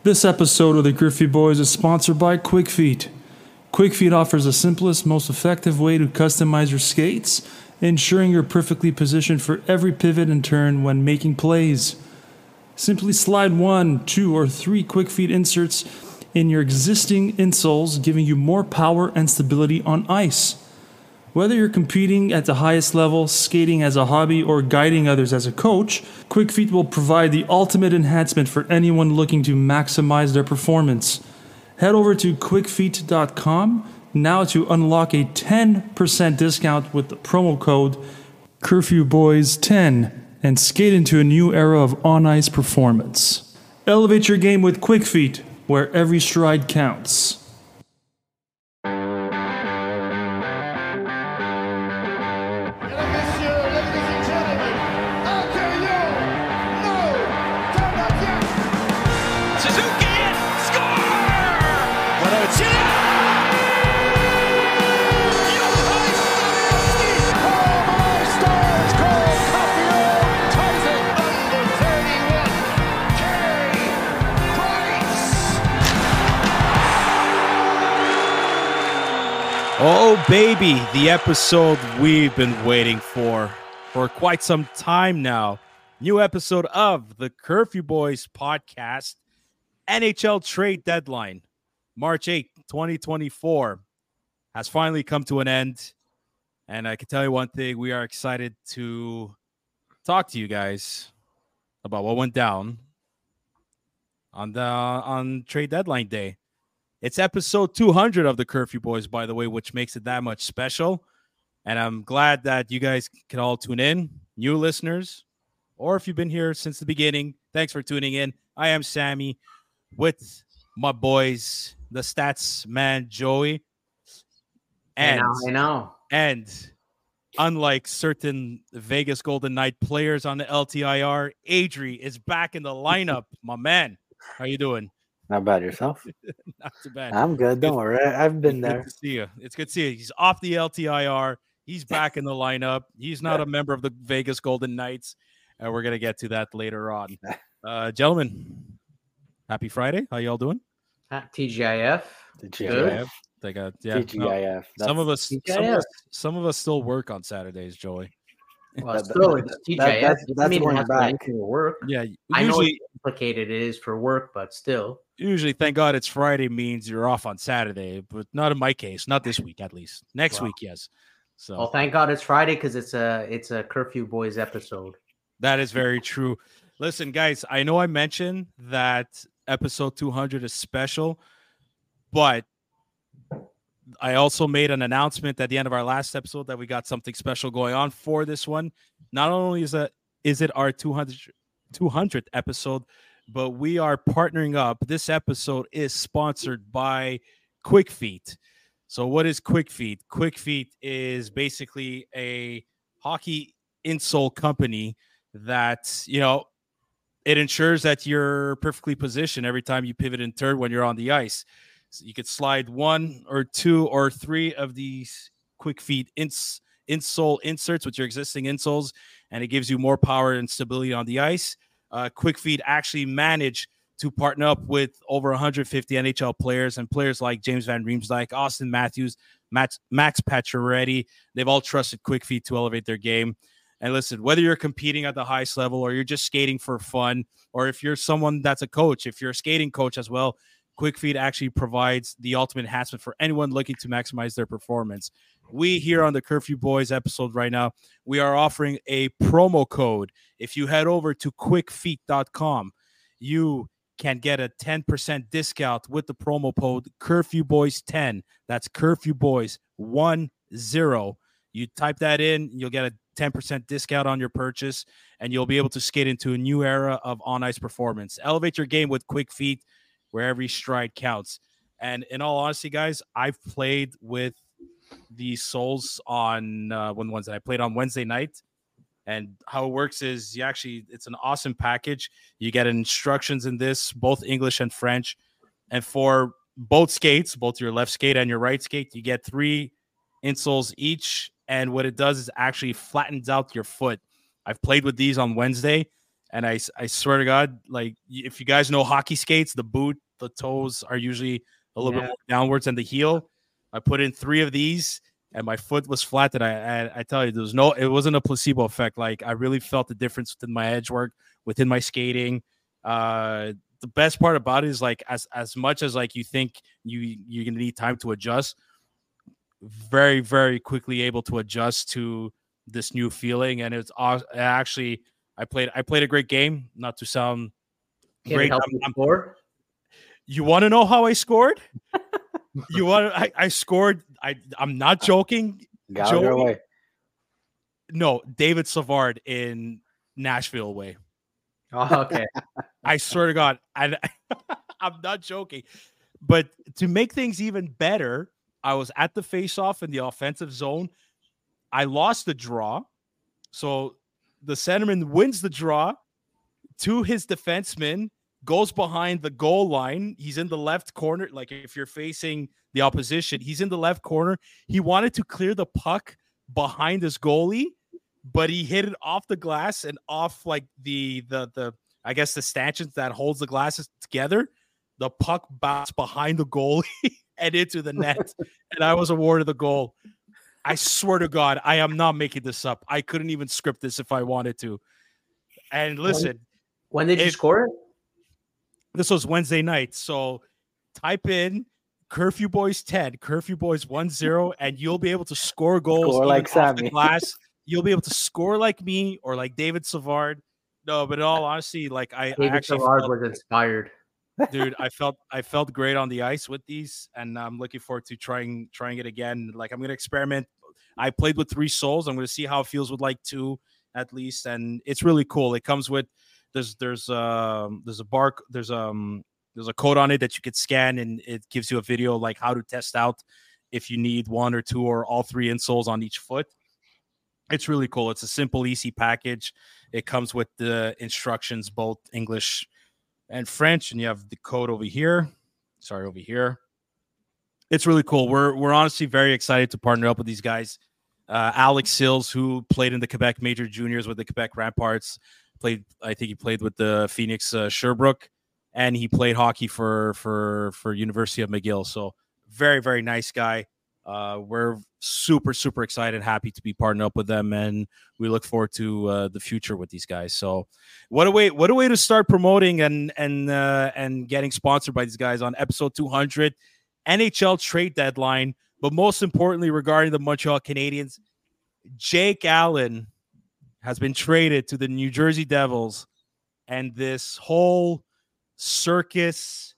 This episode of the Griffey Boys is sponsored by Quick Feet. Quick Feet offers the simplest, most effective way to customize your skates, ensuring you're perfectly positioned for every pivot and turn when making plays. Simply slide 1, 2, or 3 Quick Feet inserts in your existing insoles, giving you more power and stability on ice. Whether you're competing at the highest level, skating as a hobby, or guiding others as a coach, Quick Feet will provide the ultimate enhancement for anyone looking to maximize their performance. Head over to quickfeet.com now to unlock a 10% discount with the promo code CurfewBoys10 and skate into a new era of on-ice performance. Elevate your game with Quick Feet, where every stride counts. Oh, baby, the episode we've been waiting for quite some time now. New episode of the Curfew Boys podcast, NHL trade deadline, March 8th, 2024, has finally come to an end. And I can tell you one thing, we are excited to talk to you guys about what went down on trade deadline day. It's episode 200 of the Curfew Boys, by the way, which makes it that much special. And I'm glad that you guys can all tune in, new listeners, or if you've been here since the beginning, thanks for tuning in. I am Sammy with my boys, the stats man, Joey. And I know. And unlike certain Vegas Golden Knight players on the LTIR, Adri is back in the lineup. My man, how you doing? Not bad yourself. Not too bad. I'm good. Don't worry. I've been there. Good to see you. It's good to see you. He's off the LTIR. He's back in the lineup. He's not a member of the Vegas Golden Knights. And we're going to get to that later on. Gentlemen, happy Friday. How y'all doing? TGIF. TGIF. Yeah, TGIF. No, some of us still work on Saturdays, Joey. Well, still, it's TGIF. That's going back. Work. Yeah, I know how complicated it is for work, but still. Usually, thank God it's Friday means you're off on Saturday, but not in my case. Not this week, at least. Next week, yes. So, well, thank God it's Friday because it's a Curfew Boys episode. That is very true. Listen, guys, I know I mentioned that episode 200 is special, but I also made an announcement at the end of our last episode that we got something special going on for this one. Not only is it our 200th episode, but we are partnering up. This episode is sponsored by Quick Feet. So what is Quick Feet? Quick Feet is basically a hockey insole company that, it ensures that you're perfectly positioned every time you pivot and turn when you're on the ice. So you could slide 1 or 2 or 3 of these Quick Feet insole inserts with your existing insoles, and it gives you more power and stability on the ice. Quick Feet actually managed to partner up with over 150 NHL players and players like James Van Riemsdyk, Austin Matthews, Max Pacioretty. They've all trusted Quick Feet to elevate their game. And listen, whether you're competing at the highest level or you're just skating for fun, or if you're someone that's a coach, if you're a skating coach as well, Quick Feet actually provides the ultimate enhancement for anyone looking to maximize their performance. We here on the Curfew Boys episode right now, we are offering a promo code. If you head over to quickfeet.com, you can get a 10% discount with the promo code CurfewBoys10. That's CurfewBoys10. You type that in, you'll get a 10% discount on your purchase, and you'll be able to skate into a new era of on-ice performance. Elevate your game with Quick Feet, where every stride counts. And in all honesty, guys, I've played with the soles on when was it? I played on Wednesday night. And how it works is it's an awesome package. You get instructions in this, both English and French. And for both skates, both your left skate and your right skate, you get 3 insoles each. And what it does is actually flattens out your foot. I've played with these on Wednesday, And I swear to God, like if you guys know hockey skates, the boot, the toes are usually a little bit more downwards than the heel. I put in 3 of these, and my foot was flat. And I tell you, it wasn't a placebo effect. Like I really felt the difference within my edge work, within my skating. The best part about it is like as much as like you think you're gonna need time to adjust, very, very quickly able to adjust to this new feeling. And it's actually I played a great game. Not to sound great. Score? You want to know how I scored? I scored. I'm not joking. Gallagher away. No, David Savard in Nashville way. Oh, okay. I swear to God, I'm not joking. But to make things even better, I was at the faceoff in the offensive zone. I lost the draw. So the centerman wins the draw to his defenseman, goes behind the goal line. He's in the left corner. Like if you're facing the opposition, he's in the left corner. He wanted to clear the puck behind his goalie, but he hit it off the glass and off like the I guess the stanchions that holds the glasses together. The puck bounced behind the goalie and into the net, and I was awarded the goal. I swear to God, I am not making this up. I couldn't even script this if I wanted to. And listen, when did you score it? This was Wednesday night. So type in Curfew Boys 10, Curfew Boys 1-0, and you'll be able to score goals like off the glass. You'll be able to score like me or like David Savard. No, but in all honesty, like I actually Savard was inspired. Dude, I felt great on the ice with these, and I'm looking forward to trying it again. Like I'm gonna experiment. I played with 3 souls. I'm gonna see how it feels with like 2 at least, and it's really cool. It comes with there's a code on it that you could scan, and it gives you a video like how to test out if you need 1 or 2 or all 3 insoles on each foot. It's really cool. It's a simple, easy package. It comes with the instructions, both English and French, and you have the code over here. Sorry, over here. It's really cool. We're honestly very excited to partner up with these guys. Alex Sills, who played in the Quebec Major Juniors with the Quebec Ramparts, I think he played with the Phoenix Sherbrooke, and he played hockey for University of McGill. So very, very nice guy. We're super, super excited, happy to be partnered up with them, and we look forward to the future with these guys. So what a way to start promoting and getting sponsored by these guys on episode 200, NHL trade deadline. But most importantly, regarding the Montreal Canadiens, Jake Allen has been traded to the New Jersey Devils, and this whole circus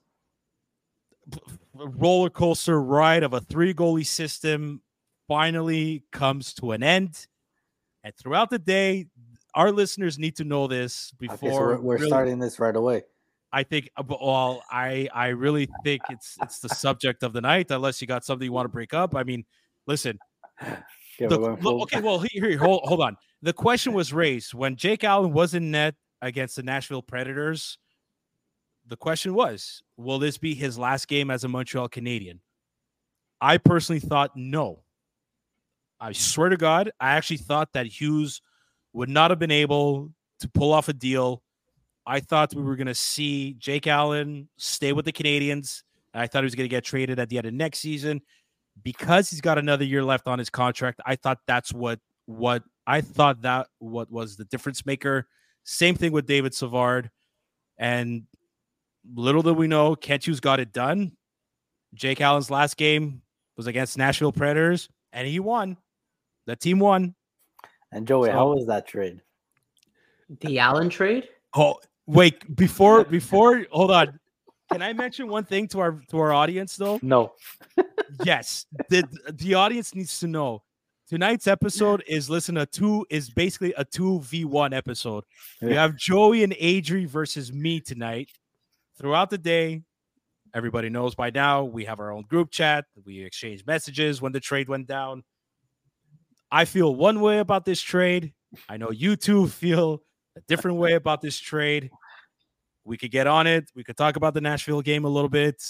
roller coaster ride of a 3-goalie system finally comes to an end. And throughout the day, our listeners need to know this before we're starting this right away. I think, well, I really think it's the subject of the night, unless you got something you want to break up. I mean, listen. Okay, well, here, hold on. The question was raised when Jake Allen was in net against the Nashville Predators. The question was, will this be his last game as a Montreal Canadian? I personally thought no. I swear to God, I actually thought that Hughes would not have been able to pull off a deal. I thought we were going to see Jake Allen stay with the Canadiens. I thought he was going to get traded at the end of next season. Because he's got another year left on his contract, I thought that's what was the difference maker. Same thing with David Savard. And little did we know, Kent Hughes got it done. Jake Allen's last game was against Nashville Predators, and he won. The team won. And Joey, how was that trade? The Allen trade? Oh, wait, before hold on. Can I mention one thing to our audience though? No. Yes. The audience needs to know. Tonight's episode is basically a 2v1 episode. You have Joey and Adri versus me tonight. Throughout the day, everybody knows by now, we have our own group chat. We exchange messages when the trade went down. I feel one way about this trade. I know you two feel a different way about this trade. We could get on it. We could talk about the Nashville game a little bit.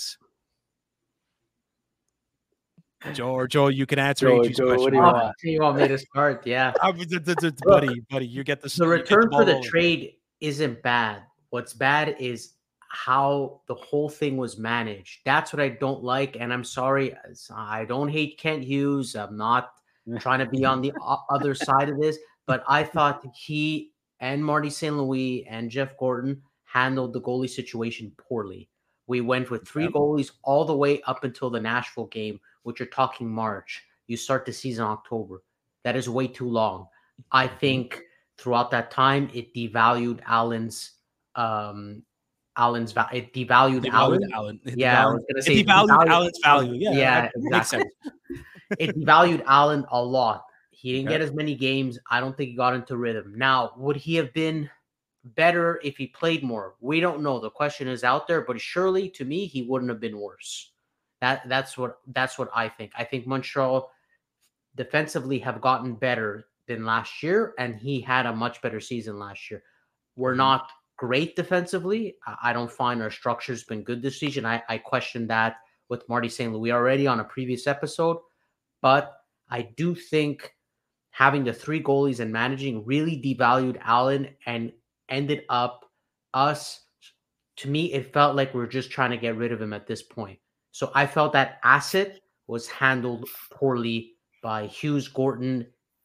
Joe, you can answer Adri's question. What do you want me to start? Yeah. buddy, you get the return for the trade. isn't bad. What's bad is how the whole thing was managed. That's what I don't like. And I'm sorry, I don't hate Kent Hughes. I'm not trying to be on the other side of this, but I thought he and Marty St. Louis and Jeff Gordon handled the goalie situation poorly. We went with three goalies all the way up until the Nashville game, which you're talking March. You start the season October. That is way too long. I think throughout that time, it devalued it devalued Allen. Yeah, I was gonna say it devalued Allen's value. Yeah, exactly. It devalued Allen a lot. He didn't Okay. get as many games. I don't think he got into rhythm. Now, would he have been better if he played more? We don't know. The question is out there, but surely to me, he wouldn't have been worse. That's what I think. I think Montreal defensively have gotten better than last year, and he had a much better season last year. We're not great defensively. I don't find our structure's been good this season. I questioned that with Marty St. Louis already on a previous episode, but I do think having the three goalies and managing really devalued Allen and ended up us. To me, it felt like we're just trying to get rid of him at this point. So I felt that asset was handled poorly by Hughes, Gordon,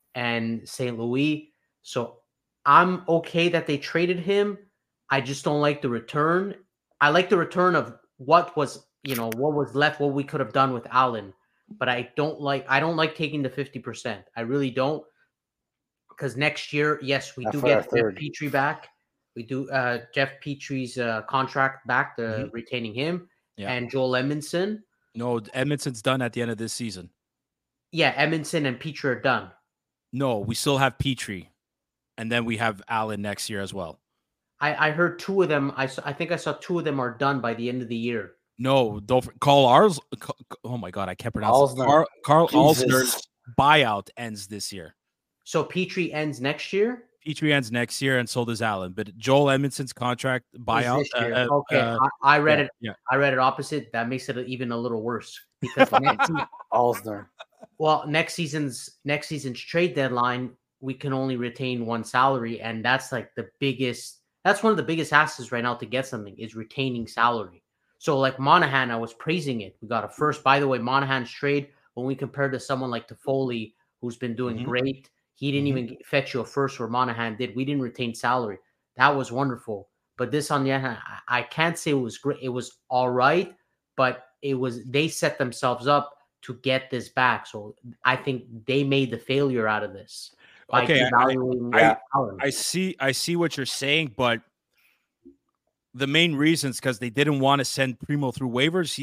and St. Louis. So I'm okay that they traded him. I just don't like the return. I like the return of what was left, what we could have done with Allen. But I don't like taking the 50%. I really don't. Because next year, yes, we do get Jeff Petrie back. We do Jeff Petrie's contract back, retaining him, and Joel Edmondson. No, Edmondson's done at the end of this season. Yeah, Edmondson and Petrie are done. No, we still have Petrie, and then we have Allen next year as well. I heard two of them. I think I saw two of them are done by the end of the year. No, don't call ours. Oh my God, I can't pronounce it. Carl Alsner's buyout ends this year. So Petrie ends next year? Petrie ends next year, and so does Allen. But Joel Edmondson's contract buyout. Okay, I read it. Yeah. I read it opposite. That makes it even a little worse because Alsner. Well, next season's trade deadline, we can only retain one salary, and that's like the biggest. That's one of the biggest asses right now to get something is retaining salary. So like Monahan, I was praising it. We got a first. By the way, Monahan's trade when we compared to someone like Toffoli, who's been doing great. He didn't even fetch you a first where Monahan did. We didn't retain salary. That was wonderful. But this on the other hand, I can't say it was great. It was all right, but they set themselves up to get this back. So I think they made the failure out of this. Okay, I see what you're saying, but the main reasons because they didn't want to send Primo through waivers.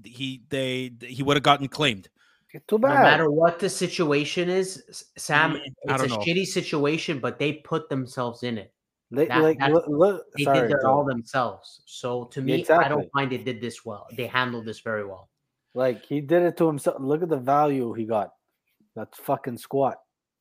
He would have gotten claimed. Too bad. No matter what the situation is, Sam, it's a shitty situation, but they put themselves in it. They did that all themselves. So to me, I don't find they did this well. They handled this very well. Like he did it to himself. Look at the value he got. That's fucking squat.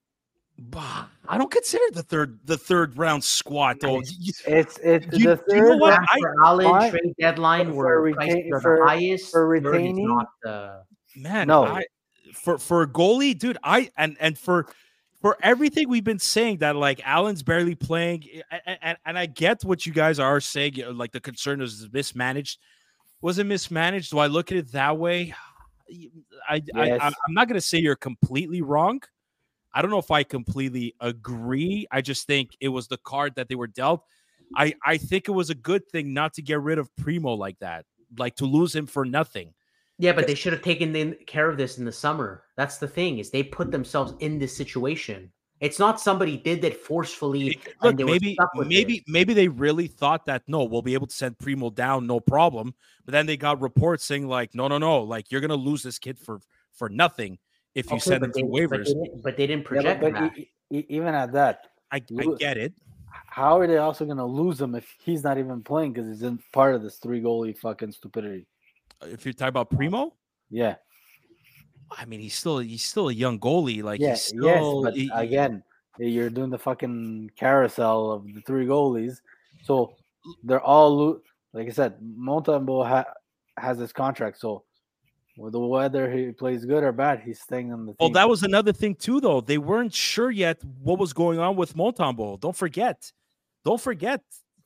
I don't consider the third round squat though. It's the third. You know what? Allen trade deadline where prices are the highest for retaining. Man, no. For a goalie, dude, and for everything we've been saying that like Allen's barely playing, and I get what you guys are saying. Like the concern is mismanaged. Was it mismanaged? Do I look at it that way? I'm not going to say you're completely wrong. I don't know if I completely agree. I just think it was the card that they were dealt. I think it was a good thing not to get rid of Primo like that, like to lose him for nothing. Yeah, but they should have taken care of this in the summer. That's the thing, is they put themselves in this situation. It's not somebody did that forcefully. Look, maybe they really thought that, no, we'll be able to send Primo down, no problem. But then they got reports saying like, no, like you're going to lose this kid for nothing if you send him to waivers. But they didn't project that. Even at that. I get it. How are they also going to lose him if he's not even playing because he's in part of this 3-goalie fucking stupidity? If you're talking about Primo? Yeah. I mean, he's still a young goalie. Like, yes, but again, you're doing the fucking carousel of the 3 goalies. So they're all, like I said, Montembeault has his contract. So whether he plays good or bad, he's staying on the team. Well, that was another thing too, though. They weren't sure yet what was going on with Montembeault. Don't forget,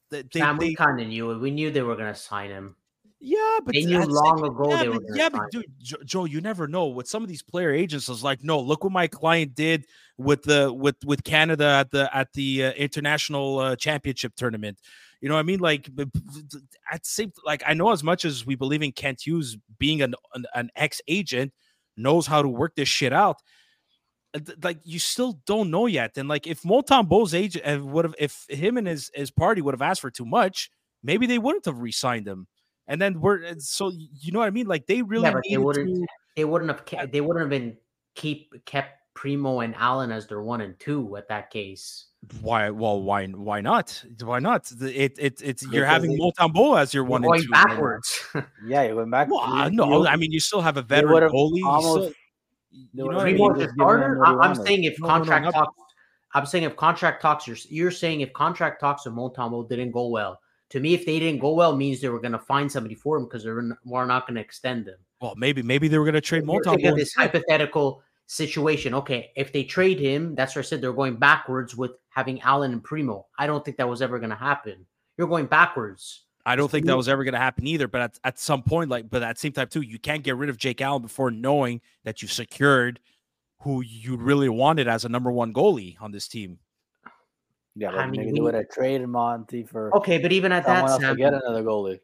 Sam, we kind of knew it. We knew they were going to sign him. Yeah, but they knew long ago they were going to sign but dude, Joe, you never know. With some of these player agents, is like, no, look what my client did with Canada at the international championship tournament. You know what I mean? Like, at the same, like, I know as much as we believe in Kent Hughes being an ex agent, knows how to work this shit out. Like, you still don't know yet. And like, if Montembeault's agent would have, if him and his party would have asked for too much, maybe they wouldn't have re-signed him. And then so you know what I mean? Like, they really they wouldn't have been kept Primo and Allen as their 1 and 2 at that case. Why? Well, why not? Why not? It's you're having Montembeault as your 1 and 2 backwards. Yeah, you're going backwards. Well, no, I mean, you still have a veteran goalie. You know, Primo's the starter. I'm saying if contract talks. I'm saying if contract talks. You're saying if contract talks with Montembeault didn't go well. To me, if they didn't go well, means they were going to find somebody for him because we're not going to extend them. Well, maybe they were going to trade Montembeault. Think of this hypothetical situation. Okay, if they trade him, that's what I said. They're going backwards with having Allen and Primo. I don't think that was ever going to happen. You're going backwards. I don't think that was ever going to happen either. But at some point, but at the same time too, you can't get rid of Jake Allen before knowing that you secured who you really wanted as a number 1 goalie on this team. Yeah, but maybe they would have traded Monty for. Okay, but even at that, Sam, get another goalie.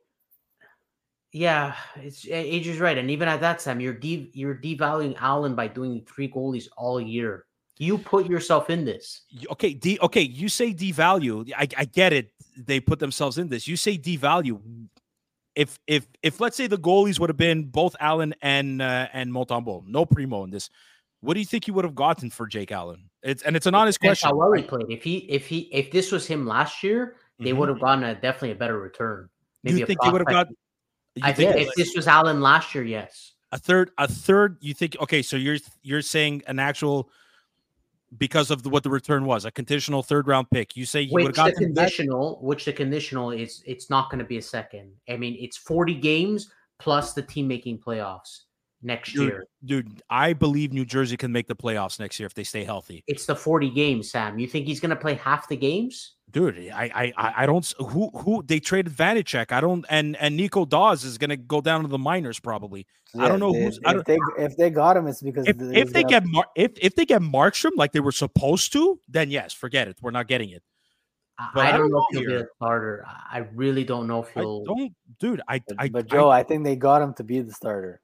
Yeah, Age is right, and even at that, Sam, you're devaluing Allen by doing 3 goalies all year. You put yourself in this. Okay, you say devalue. I get it. They put themselves in this. You say devalue. If let's say the goalies would have been both Allen and Montembeault, no Primo in this, what do you think you would have gotten for Jake Allen? It's an honest question. How well he played. If this was him last year, they would have gotten definitely a better return. Maybe you think they would have got? I think if this was Allen last year, yes. A third. You think? Okay, so you're saying an actual, because of what the return was, a conditional 3rd round pick. You say you would have got which the conditional is. It's not going to be a second. I mean, it's 40 games plus the team making playoffs next year. Dude, I believe New Jersey can make the playoffs next year if they stay healthy. It's the 40 games, Sam. You think he's going to play half the games? Dude, I don't. Who they traded Vanacek? I don't. And Nico Dawes is going to go down to the minors probably. Yeah, I don't know who's. If they got him, it's because if they get Markstrom like they were supposed to, then yes, forget it. We're not getting it. But I don't know if he'll be a starter. I really don't know if he'll. But Joe, I think they got him to be the starter.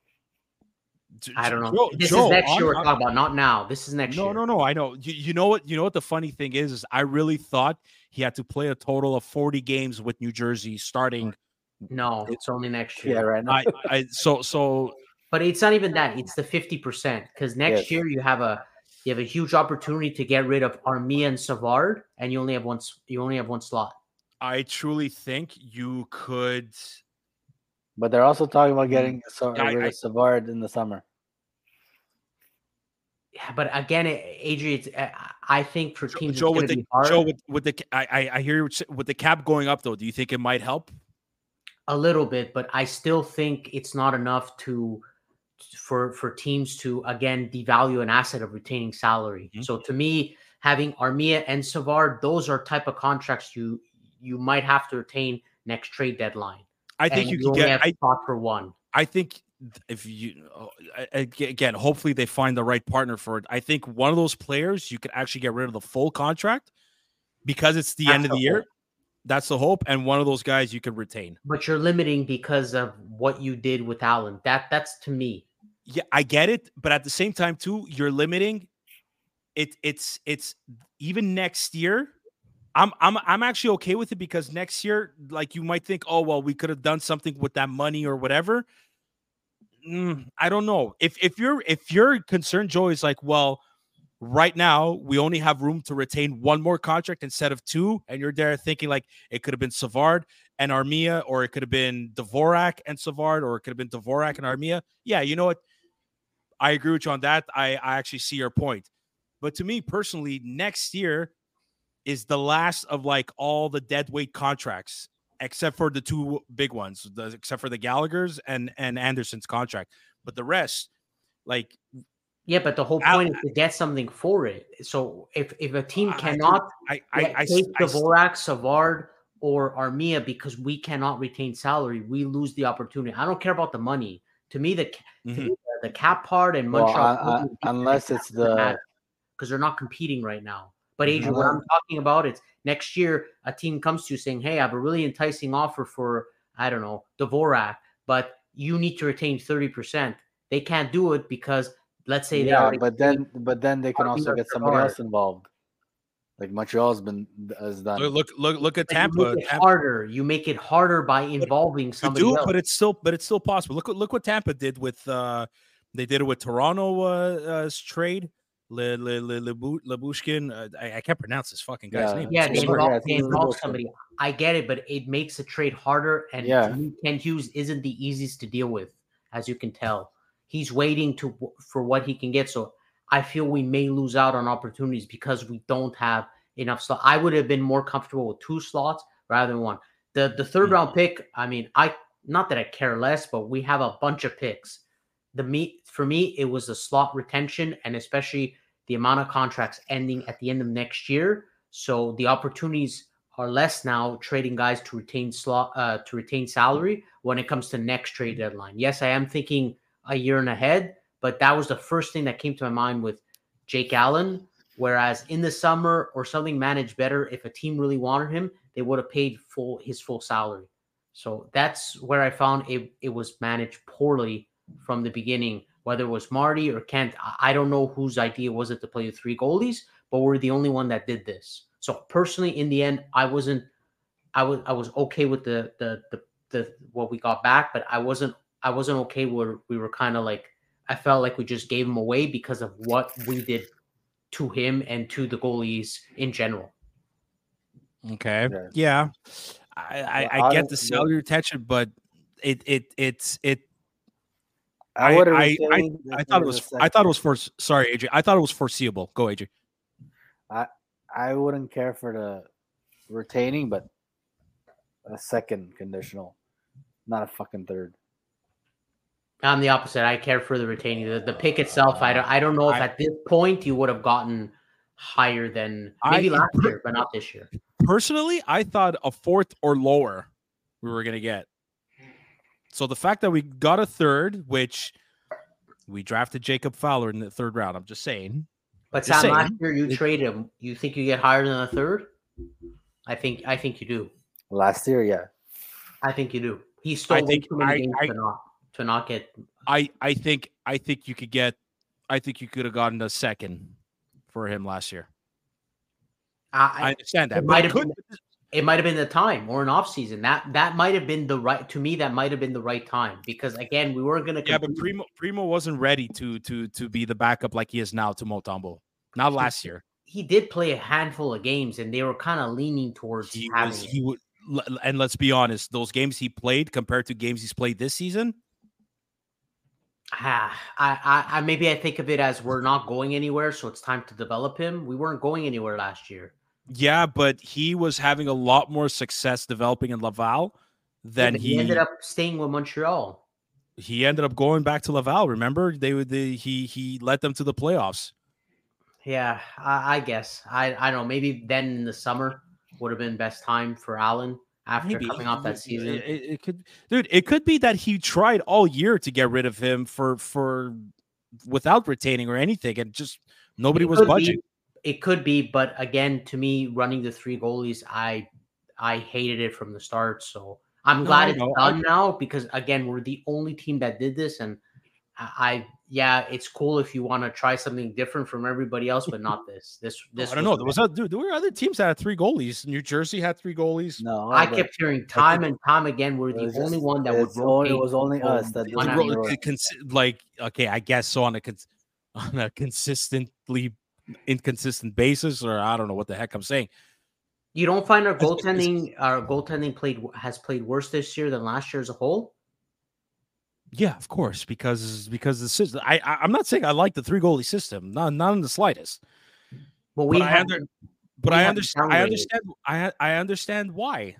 I don't know. This is next year we're talking about, not now. This is next year. No. I know. You know what? You know what the funny thing is I really thought he had to play a total of 40 games with New Jersey starting. No, it's only next year. Yeah, right now. But it's not even that. It's the 50% because next year you have a huge opportunity to get rid of Armia and Savard, and you only have one slot. I truly think you could. But they're also talking about getting rid of Savard in the summer. Yeah, but again, Adrian, I think for teams, Joe, it's going to be hard. Joe, I hear with the cap going up, though. Do you think it might help? A little bit, but I still think it's not enough for teams to again devalue an asset of retaining salary. Mm-hmm. So to me, having Armia and Savard, those are type of contracts you might have to retain next trade deadline. I think you can get a spot for one. I think if you again, hopefully they find the right partner for it. I think one of those players you could actually get rid of the full contract because it's the end of the year. That's the hope, and one of those guys you could retain. But you're limiting because of what you did with Allen. That's to me. Yeah, I get it, but at the same time too, you're limiting. It's even next year. I'm actually okay with it because next year, like you might think, oh well, we could have done something with that money or whatever. I don't know. If you're concerned, Joe, is like, well, right now we only have room to retain one more contract instead of two, and you're there thinking like it could have been Savard and Armia, or it could have been Dvorak and Savard, or it could have been Dvorak and Armia. Yeah, you know what? I agree with you on that. I actually see your point. But to me personally, next year is the last of like all the deadweight contracts, except for the two big ones, except for the Gallagher's and Anderson's contract. But the rest, like... Yeah, but the whole point is to get something for it. So if a team cannot take Dvorak, Savard, or Armia, because we cannot retain salary, we lose the opportunity. I don't care about the money. To me, the cap part and Well, Montreal, unless it's the because they're not competing right now. But Mhm. Adrian, what I'm talking about, it's next year a team comes to you saying, "Hey, I have a really enticing offer for, I don't know, Dvorak, but you need to retain 30%." They can't do it because let's say they yeah, already but then they can also Armia get somebody Savard. else involved, like Montreal's has done. Look at But Tampa. You make it harder. You make it harder by involving You somebody do, else. but it's still possible. Look what Tampa did with they did it with Toronto trade. Labushkin. I can't pronounce this fucking guy's name. Yeah, I'm so they sorry. involve somebody. I get it, but it makes the trade harder. And to me, Ken Hughes isn't the easiest to deal with, as you can tell. He's waiting for what he can get. So I feel we may lose out on opportunities because we don't have enough slots. I would have been more comfortable with 2 slots rather than 1. The third round pick, I mean, not that I care less, but we have a bunch of picks. For me, it was the slot retention, and especially the amount of contracts ending at the end of next year. So the opportunities are less now trading guys to retain salary when it comes to next trade deadline. Yes, I am thinking a year and ahead, but that was the first thing that came to my mind with Jake Allen. Whereas in the summer or something managed better, if a team really wanted him, they would have paid his full salary. So that's where I found it was managed poorly from the beginning, whether it was Marty or Kent. I don't know whose idea was it to play with 3 goalies, but we're the only one that did this. So personally, in the end, I was okay with the what we got back, but I wasn't okay where we were kind of like, I felt like we just gave him away because of what we did to him and to the goalies in general. Okay. Yeah. I get the salary retention, but it's I thought it was sorry, AJ. I thought it was foreseeable. Go, AJ. I wouldn't care for the retaining, but a second conditional, not a fucking third. I'm the opposite. I care for the retaining. The pick itself, I don't know if at this point you would have gotten higher than maybe last year, but not this year. Personally, I thought a 4th or lower we were going to get. So the fact that we got a third, which we drafted Jacob Fowler in the 3rd round, I'm just saying. But Sam, last year you traded him. You think you get higher than a third? I think you do. Last year, yeah. I think you do. He stole way too many games to not get. I think you could get. I think you could have gotten a second for him last year. I understand that. It might have been the time or an off season. That might have been the right, to me, that might have been the right time, because again, we weren't going to. Yeah, but Primo wasn't ready to be the backup like he is now to Montembeault. Not last year. He did play a handful of games, and they were kind of leaning towards he would. And let's be honest, those games he played compared to games he's played this season. Maybe I think of it as we're not going anywhere, so it's time to develop him. We weren't going anywhere last year. Yeah, but he was having a lot more success developing in Laval than he ended up staying with Montreal. He ended up going back to Laval. Remember, he led them to the playoffs. Yeah, I guess. I don't know. Maybe then in the summer would have been best time for Allen after coming off that season. It could be that he tried all year to get rid of him for without retaining or anything, and just nobody was budging. It could be, but again, to me, running the 3 goalies, I hated it from the start. So I'm glad it's done now, because again, we're the only team that did this, and it's cool if you want to try something different from everybody else, but not this. I don't know. There were other teams that had 3 goalies. New Jersey had 3 goalies. No, I kept hearing time and time again, we're the only one that would rotate. It was only us that okay, I guess so on a consistently inconsistent basis, or I don't know what the heck I'm saying. You don't find our goaltending has played worse this year than last year as a whole? Yeah, of course, because the system. I'm not saying I like the 3 goalie system, not in the slightest. But I understand why.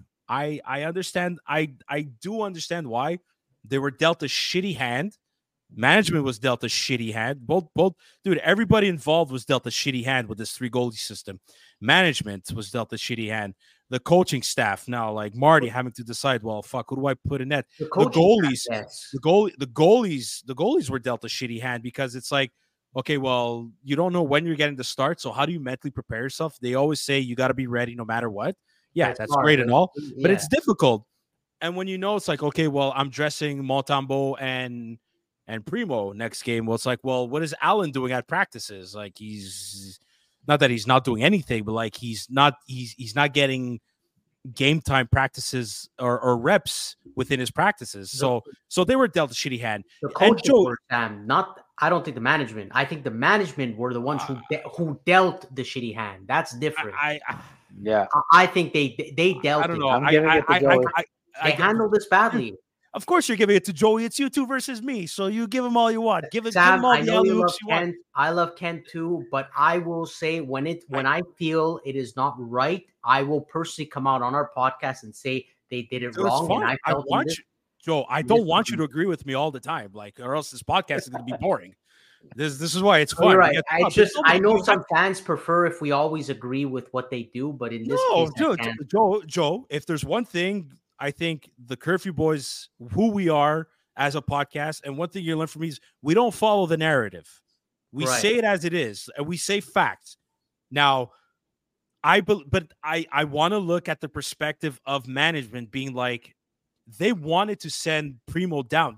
I do understand why they were dealt a shitty hand. Management was dealt a shitty hand. Dude, everybody involved was dealt a shitty hand with this 3 goalie system. Management was dealt a shitty hand. the coaching staff now, like Marty having to decide, well, fuck, who do I put in net? The The coaching goalies, staff, yes. the goalies were dealt a shitty hand because it's like, okay, well, you don't know when you're getting to start, so how do you mentally prepare yourself? They always say you got to be ready no matter what. Yeah, It's that's hard, great and but- all, but yeah. it's difficult. And when you know, it's like, okay, well, I'm dressing Montembeault and Primo next game. Well, it's like, well, what is Allen doing at practices? Like, he's not that he's not doing anything, but like he's not getting game time practices or reps within his practices. So they were dealt a shitty hand. The And coaches Joe, were, Sam, not. I don't think the management. I think the management were the ones who dealt the shitty hand. That's different. Yeah. I think they dealt. I don't it. know. I'm giving it to Joey. They handled this badly. Of course, you're giving it to Joey. It's you two versus me, so you give him all you want. Give him Sam, all I the know you love alley-oops you want. Kent. I love Kent too, but I will say when I feel it is not right, I will personally come out on our podcast and say they did it So it's wrong. And fine. I I felt want this. you, Joe. I don't want you to agree with me all the time, like, or else this podcast is going to be boring. This is why it's Oh, fun. you're right. Because- I but just no, I know you some fans prefer if we always agree with what they do, but in this No, case, I dude, can't. Joe, if there's one thing I think the Curfew Boys, who we are as a podcast, and one thing you learn from me is we don't follow the narrative. We Right. say it as it is, and we say facts. Now, I want to look at the perspective of management being like, they wanted to send Primo down.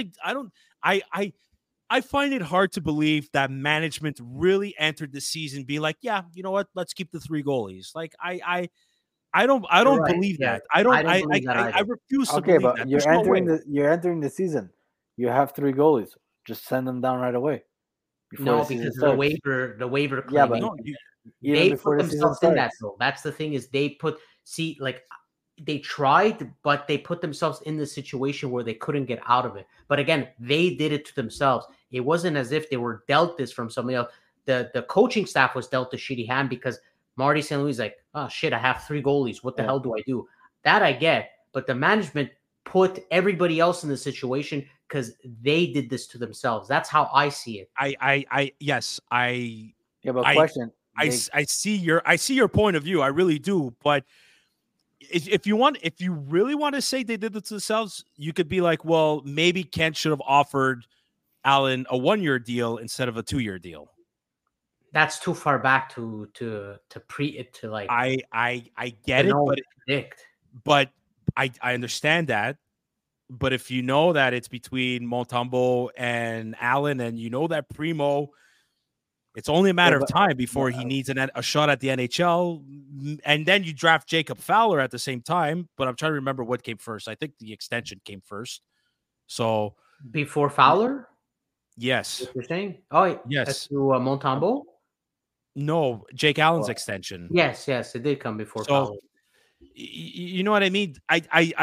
I find it hard to believe that management really entered the season be like, yeah, you know what? Let's keep the 3 goalies. Like I don't right. believe Yeah. that. I don't believe that I either. refuse to Okay, believe but that. you're There's no way. you're entering the season. You have 3 goalies. Just send them down right away. before No, the season because starts. the waiver claim. Yeah, but No, even they before put the season themselves in that starts. though. That's the thing is they tried, but they put themselves in the situation where they couldn't get out of it. But again, they did it to themselves. It wasn't as if they were dealt this from somebody else. The coaching staff was dealt a shitty hand because Marty St. Louis is like, oh shit, I have 3 goalies. What the hell do I do? That I get. But the management put everybody else in the situation because they did this to themselves. That's how I see it. yes, Yeah, but I- question. I see your point of view. I really do. But if you really want to say they did it to themselves, you could be like, well, maybe Kent should have offered Allen a 1-year deal instead of a 2-year deal. That's too far back to like I get it, predict. but I understand that. But if you know that it's between Montembeault and Allen, and you know that Primo, it's only a matter of time before he needs a shot at the NHL, and then you draft Jacob Fowler at the same time. But I'm trying to remember what came first. I think the extension came first. So Before Fowler, yes, what you're saying? Oh, yes, to Montembeault. no, Jake Allen's extension. Yes, it did come before So, Fowler. You know what I mean? I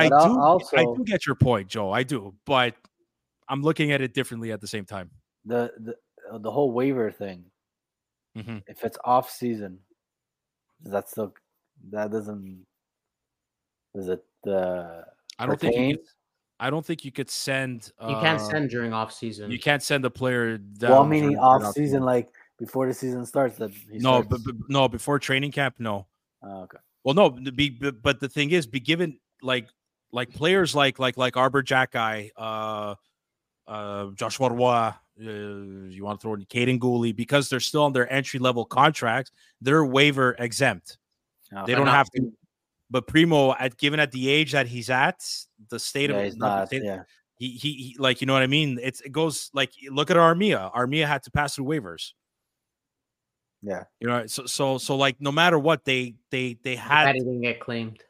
do get your point, Joe. I do, but I'm looking at it differently at the same time. The whole waiver thing. Mm-hmm. If it's off season, that doesn't. Does it? I don't think you could send. You can't send during off season. You can't send a player down. Well, meaning off season, like before the season starts. No, before training camp, no. Oh, okay. Well, no, but the thing is, be given like players like Arbor Jackeye, Joshua Roy, you want to throw in Caden Gooley, because they're still on their entry level contracts, they're waiver exempt. Oh, they don't have to. But Primo, given at the age that he's at, the state of he's not. He like, you know what I mean. It goes like, look at Armia. Armia had to pass through waivers. Yeah, you know, so like, no matter what, they had. He didn't get claimed.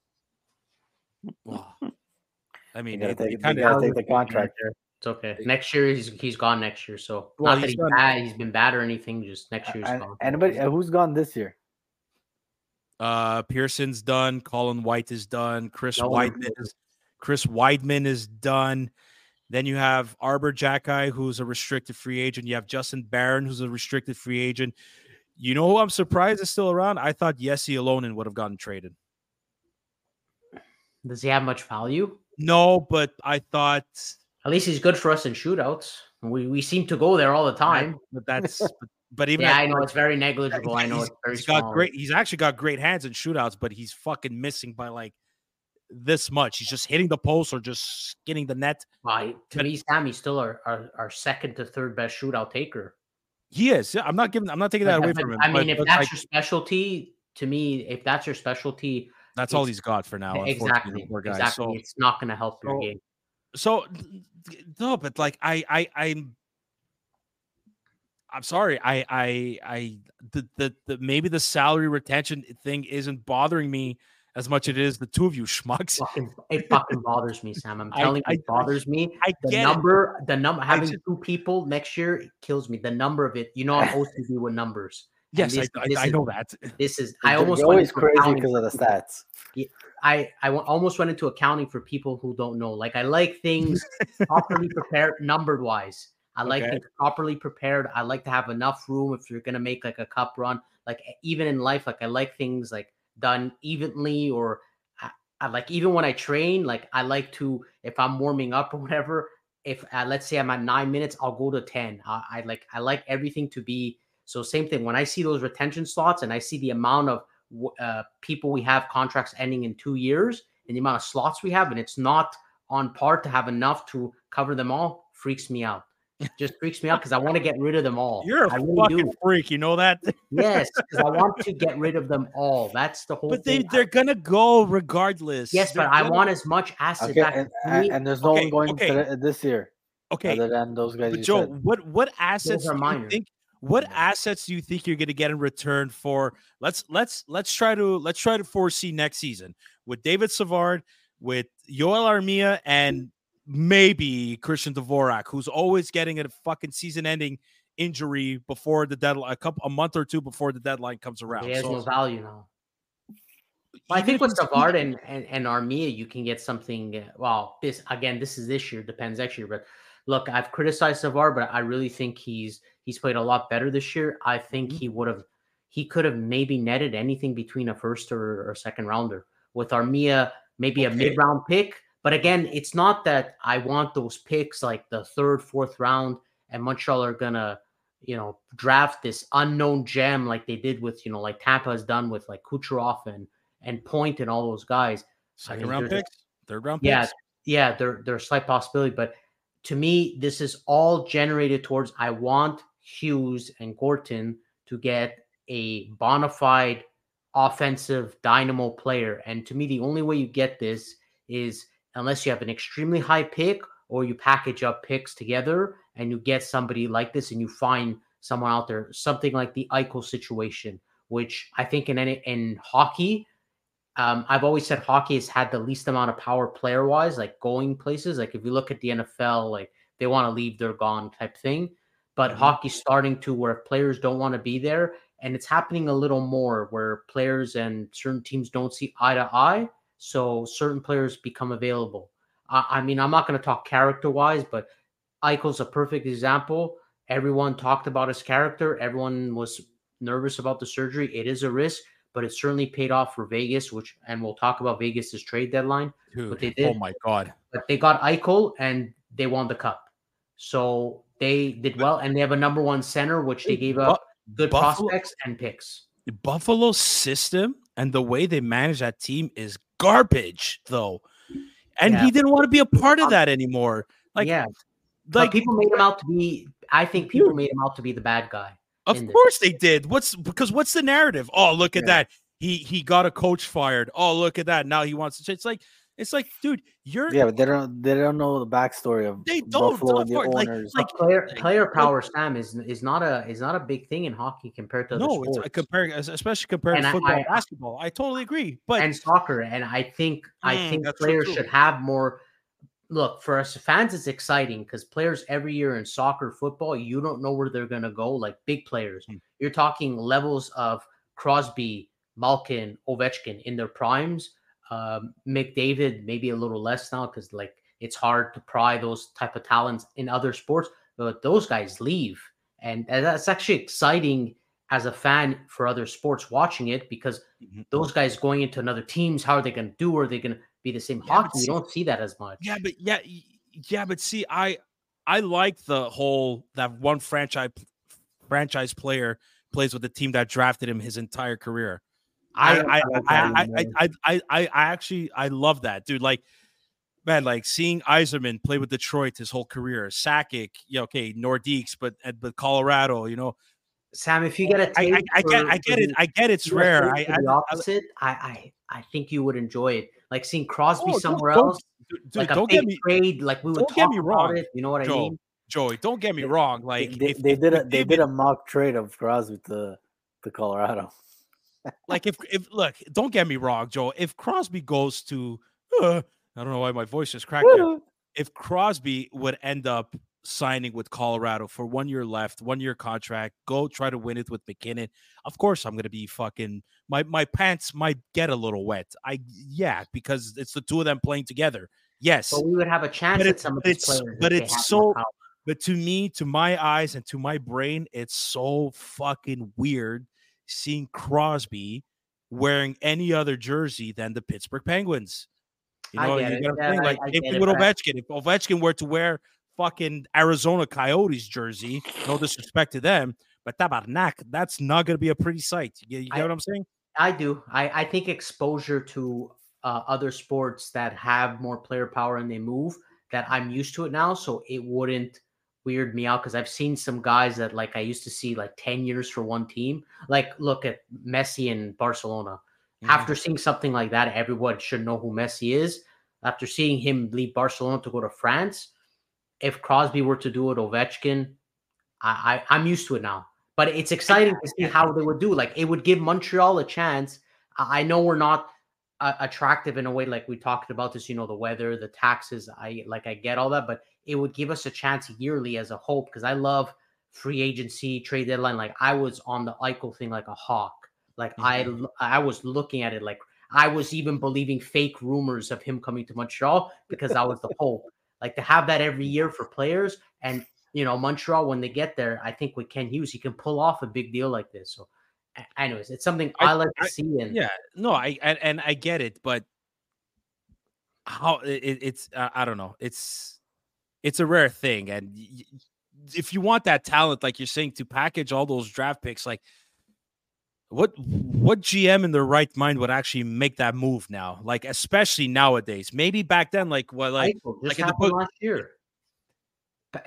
Well, I mean, they gotta take the contract. It's okay. Next year he's gone. Next year, so well, not that he's been bad or anything. Just next year's gone. Anybody who's gone this year? Pearson's done. Colin White is done. Chris Weidman is done. Then you have Arbor Jackeye, who's a restricted free agent. You have Justin Barron, who's a restricted free agent. You know who I'm surprised is still around? I thought Jesse Alonen would have gotten traded. Does he have much value? No, but I thought at least he's good for us in shootouts. We seem to go there all the time. But but even Yeah, at, I know like, it's very negligible. I know it's very he's got small. great. He's actually got great hands in shootouts, but he's fucking missing by like this much. He's just hitting the post or just skinning the net. To But me, Sammy's still our second to third best shootout taker. he is. I'm not taking that away from him. I mean, if that's like, your specialty, to me, if that's your specialty, that's all he's got for now. Unfortunately, exactly, poor guy. exactly. So, It's not going to help your game. so no, but like I'm sorry. The maybe the salary retention thing isn't bothering me as much as it is the two of you schmucks. It fucking bothers me, Sam. I'm telling you, it bothers me. I The get number, having two people next year kills me. The number of it, I'm OCD with numbers. Yes, I know that. This is I almost You're went always into crazy accounting because of the stats. I almost went into accounting for people who don't know. Like, I like things properly prepared, numbered wise. I like things properly prepared. I like to have enough room if you're gonna make like a cup run. Like, even in life, like I like things like done evenly, or I like, even when I train, like I like to, if I'm warming up or whatever, if let's say I'm at 9 minutes, I'll go to 10. I like everything to be. So same thing when I see those retention slots and I see the amount of people we have contracts ending in 2 years and the amount of slots we have, and it's not on par to have enough to cover them all, freaks me out. Just freaks me out because I want to get rid of them all. You're a fucking freak, you know that? Yes, because I want to get rid of them all. That's the whole thing. But they're gonna go regardless. Yes, but I want as much asset back. And there's no one going to this year. Okay, other than those guys. But Joe, what assets do you think? What assets do you think you're going to get in return for? Let's try to foresee next season with David Savard, with Yoel Armia, and maybe Christian Dvorak, who's always getting a fucking season-ending injury before the deadline, a month or two before the deadline comes around. He has no value now. Well, I think with Savard and Armia, you can get something. Well, this is this year, depends next year. But look, I've criticized Savard, but I really think he's played a lot better this year. I think he could have maybe netted anything between a first or second rounder. With Armia, maybe a mid-round pick. But again, it's not that I want those picks like the third, fourth round, and Montreal are gonna, draft this unknown gem like they did with, like Tampa has done with like Kucherov and Point and all those guys. Second round picks, third round picks. Yeah, they're a slight possibility, but to me, this is all generated towards I want Hughes and Gorton to get a bona fide offensive dynamo player. And to me, the only way you get this is unless you have an extremely high pick or you package up picks together and you get somebody like this and you find someone out there, something like the Eichel situation, which I think in hockey, I've always said hockey has had the least amount of power player-wise, like going places. Like if you look at the NFL, like they want to leave, they're gone type thing. But hockey's starting to where players don't want to be there. And it's happening a little more where players and certain teams don't see eye to eye. So certain players become available. I mean, I'm not going to talk character-wise, but Eichel's a perfect example. Everyone talked about his character. Everyone was nervous about the surgery. It is a risk, but it certainly paid off for Vegas, and we'll talk about Vegas' trade deadline. Dude, but they did. Oh my God. But they got Eichel and they won the cup. So they did well, and they have a number one center, which they gave up good prospects and picks. The Buffalo system and the way they manage that team is garbage, though. And he didn't want to be a part of that anymore. But people made him out to be. I think people made him out to be the bad guy. Of course they did. What's the narrative? Oh, look at that. He got a coach fired. Oh, look at that. Now he wants to change. It's like, dude, but they don't know the backstory of Buffalo and the owners. Like player power, Sam, is not a big thing in hockey compared to other sports. Especially compared to football, basketball. I totally agree. But soccer, and I think players should have more. Look, for us fans, it's exciting because players every year in soccer, football, you don't know where they're going to go. Like big players, you're talking levels of Crosby, Malkin, Ovechkin in their primes. McDavid, maybe a little less now because like it's hard to pry those type of talents in other sports. But those guys leave, and that's actually exciting as a fan for other sports watching it because those guys going into another teams, how are they going to do? Are they going to be the same hockey? You don't see that as much. But see, I like the whole that one franchise franchise player plays with the team that drafted him his entire career. I I actually love that, dude. Like, man, like seeing Yzerman play with Detroit his whole career, Sakic, okay, Nordiques, but Colorado, Sam, if you get a tape I get it. I get it's rare. The opposite. I think you would enjoy it. Like seeing Crosby somewhere else, dude, like a big trade. Like we would talk about it. You know what I mean? Joey, don't get me wrong. Like they did a mock trade of Crosby to Colorado. Like if look, don't get me wrong, Joe. If Crosby goes to, I don't know why my voice just cracked there. If Crosby would end up signing with Colorado for 1 year left, 1 year contract, go try to win it with McKinnon. Of course, I'm gonna be fucking my pants might get a little wet. Because it's the two of them playing together. Yes, but we would have a chance at some of these players. But it's so. But to me, to my eyes, and to my brain, it's so fucking weird seeing Crosby wearing any other jersey than the Pittsburgh Penguins. You know what I'm saying? Like if with Ovechkin, if Ovechkin were to wear fucking Arizona Coyotes jersey, no disrespect to them, but Tabarnak, that's not going to be a pretty sight. You get what I'm saying? I do. I think exposure to other sports that have more player power and they move, that I'm used to it now, so it wouldn't weird me out, because I've seen some guys that like I used to see like 10 years for one team. Like look at Messi in Barcelona. Mm-hmm. After seeing something like that, everyone should know who Messi is. After seeing him leave Barcelona to go to France, if Crosby were to do it, Ovechkin, I'm used to it now. But it's exciting to see how they would do. Like it would give Montreal a chance. I know we're not attractive in a way, like we talked about this, the weather, the taxes. I get all that, but it would give us a chance yearly as a hope, because I love free agency, trade deadline. Like I was on the Eichel thing like a hawk. Like I was looking at it like I was even believing fake rumors of him coming to Montreal, because that was the hope. Like to have that every year for players, and Montreal, when they get there, I think with Ken Hughes, he can pull off a big deal like this. So anyways, it's something I like to see. And I get it, but how it's I don't know. It's a rare thing, and if you want that talent, like you're saying, to package all those draft picks, like what GM in their right mind would actually make that move now? Like especially nowadays. Maybe back then, like what, like in the book last year. But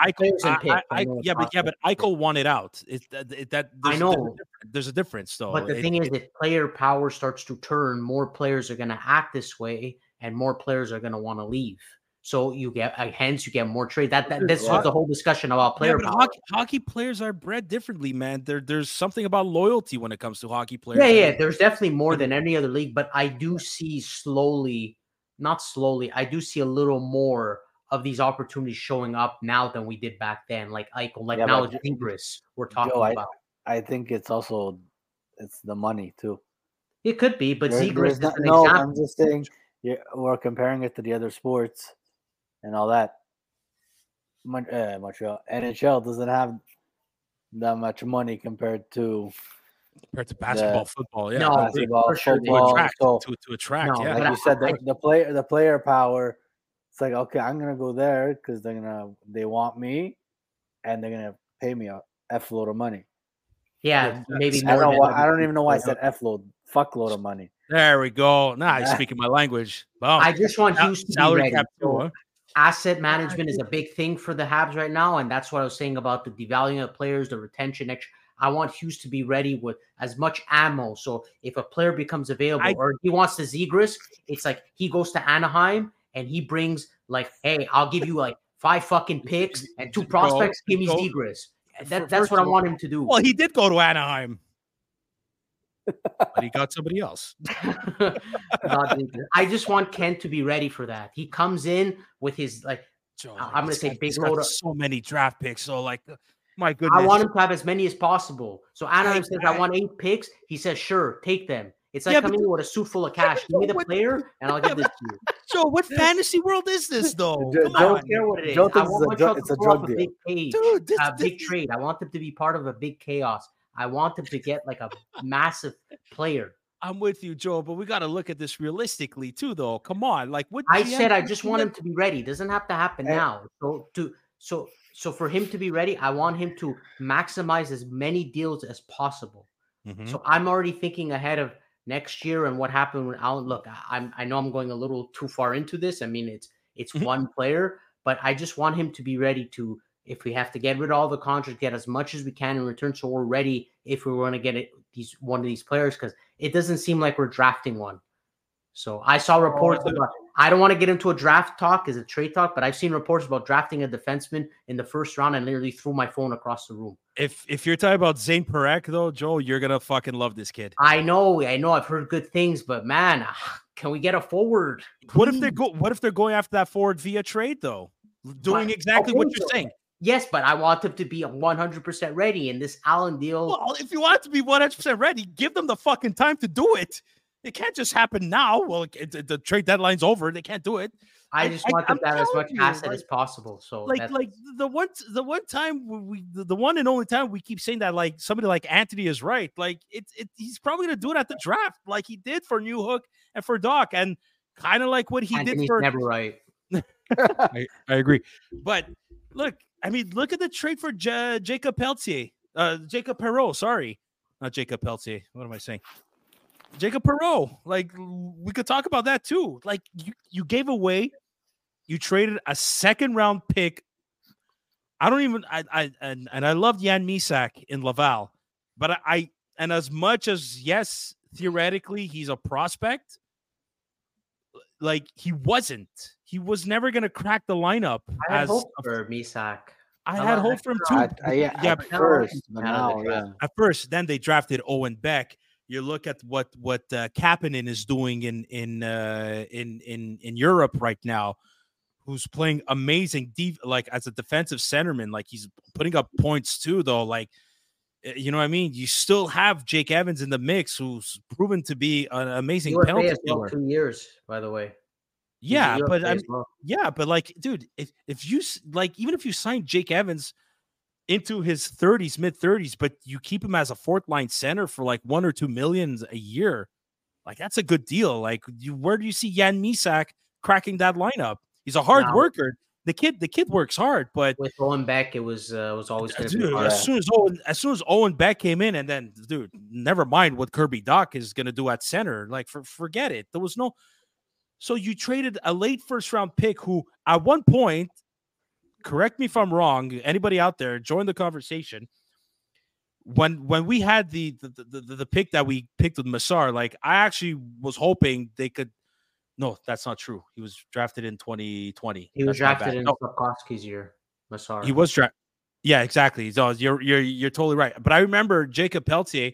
Eichel won it out. I know there's a difference, though. But the thing is, if player power starts to turn, more players are going to act this way, and more players are going to want to leave. So you get more trade. This was the whole discussion about player power. Hockey players are bred differently, man. There's something about loyalty when it comes to hockey players. Yeah. There's definitely more than any other league, but I do see not slowly. I do see a little more of these opportunities showing up now than we did back then. Like Eichel, now it's Zegras we're talking about. I think it's the money too. It could be, but Zegras is an example. I'm just saying we're comparing it to the other sports and all that. Montreal NHL doesn't have that much money compared to basketball, football. Yeah, no, basketball, football. To attract. No, yeah, like you said, the player power. It's like, okay, I'm gonna go there because they want me, and they're gonna pay me a F load of money. Yeah, maybe. I don't even know why I said F load. Fuck load of money. There we go. Nah, he's speaking my language. Well, I just want Hughes to be ready. Cap too, huh? Asset management is a big thing for the Habs right now, and that's what I was saying about the devaluing of players, the retention. I want Hughes to be ready with as much ammo. So if a player becomes available, or he wants to Zegras, it's like he goes to Anaheim and he brings like, hey, I'll give you like 5 fucking picks and 2 prospects. Give me Zegras. That's what I want him to do. Well, he did go to Anaheim, but he got somebody else. I just want Ken to be ready for that. He comes in with his I'm going to say big load of so many draft picks. So my goodness, I want him to have as many as possible. So Anaheim says, I want 8 picks. He says, sure, take them. It's like coming in with a suit full of cash. Give me the player, and I'll give this to you. Joe, what fantasy world is this, though? I don't care what it is. I want it's a drug deal. Big trade. I want them to be part of a big chaos. I want them to get like a massive player. I'm with you, Joe, but we got to look at this realistically too, though. Come on, what I said, I just want him to be ready. It doesn't have to happen now. So So for him to be ready, I want him to maximize as many deals as possible. Mhm. So I'm already thinking ahead of next year and what happened with Allen. Look, I know I'm going a little too far into this. I mean, it's Mhm. one player, but I just want him to be ready to, if we have to get rid of all the contracts, get as much as we can in return, so we're ready if we want to get one of these players, because it doesn't seem like we're drafting one. So I saw reports about. I don't want to get into a draft talk as a trade talk, but I've seen reports about drafting a defenseman in the first round and literally threw my phone across the room. If you're talking about Zane Parekh, though, Joe, you're gonna fucking love this kid. I know. I've heard good things, but man, can we get a forward? What if they're going after that forward via trade, though? Doing exactly what you're saying. Yes, but I want them to be 100% ready in this Allen deal. Well, if you want it to be 100% ready, give them the fucking time to do it. It can't just happen now. Well, the trade deadline's over. They can't do it. I just want them to have as much asset as possible. So like the one time the one and only time we keep saying that, like, somebody like Anthony is right. Like he's probably gonna do it at the draft, like he did for Newhook and for Doc, and kind of like what he Anthony's did for. Never right. I agree, but look at the trade for Jacob Peltier, Jacob Perreault. Sorry, not Jacob Peltier. What am I saying? Jacob Perreault. Like, we could talk about that too. Like, you gave away. You traded a second round pick. I loved Jan Misak in Laval, but and as much as, yes, theoretically he's a prospect, like, he was never going to crack the lineup. I had hope for Misak. I had hope for him too. At first, but now, At first, then they drafted Owen Beck. You look at what Kapanen is doing in Europe right now, who's playing amazing like as a defensive centerman. Like, he's putting up points too, though. Like, you know what I mean? You still have Jake Evans in the mix, who's proven to be an amazing penalty killer. 2 years, by the way. Yeah, but but like, dude, if you like, even if you sign Jake Evans into his 30s, mid-30s, but you keep him as a fourth line center for like $1 or $2 million a year, like, that's a good deal. Like, where do you see Jan Misak cracking that lineup? He's a hard worker. The kid works hard, but with Owen Beck, it was always going to be hard. As soon as Owen Beck came in, and then, dude, never mind what Kirby Dach is going to do at center. Like, forget it. There was no. So you traded a late first round pick who, at one point, correct me if I'm wrong, anybody out there, join the conversation. When we had the pick that we picked with Massar, like, I actually was hoping they could. No, that's not true. He was drafted in 2020. He was drafted in Slafkovsky's year. Massar. He was drafted. Yeah, exactly. So you're totally right. But I remember Jacob Peltier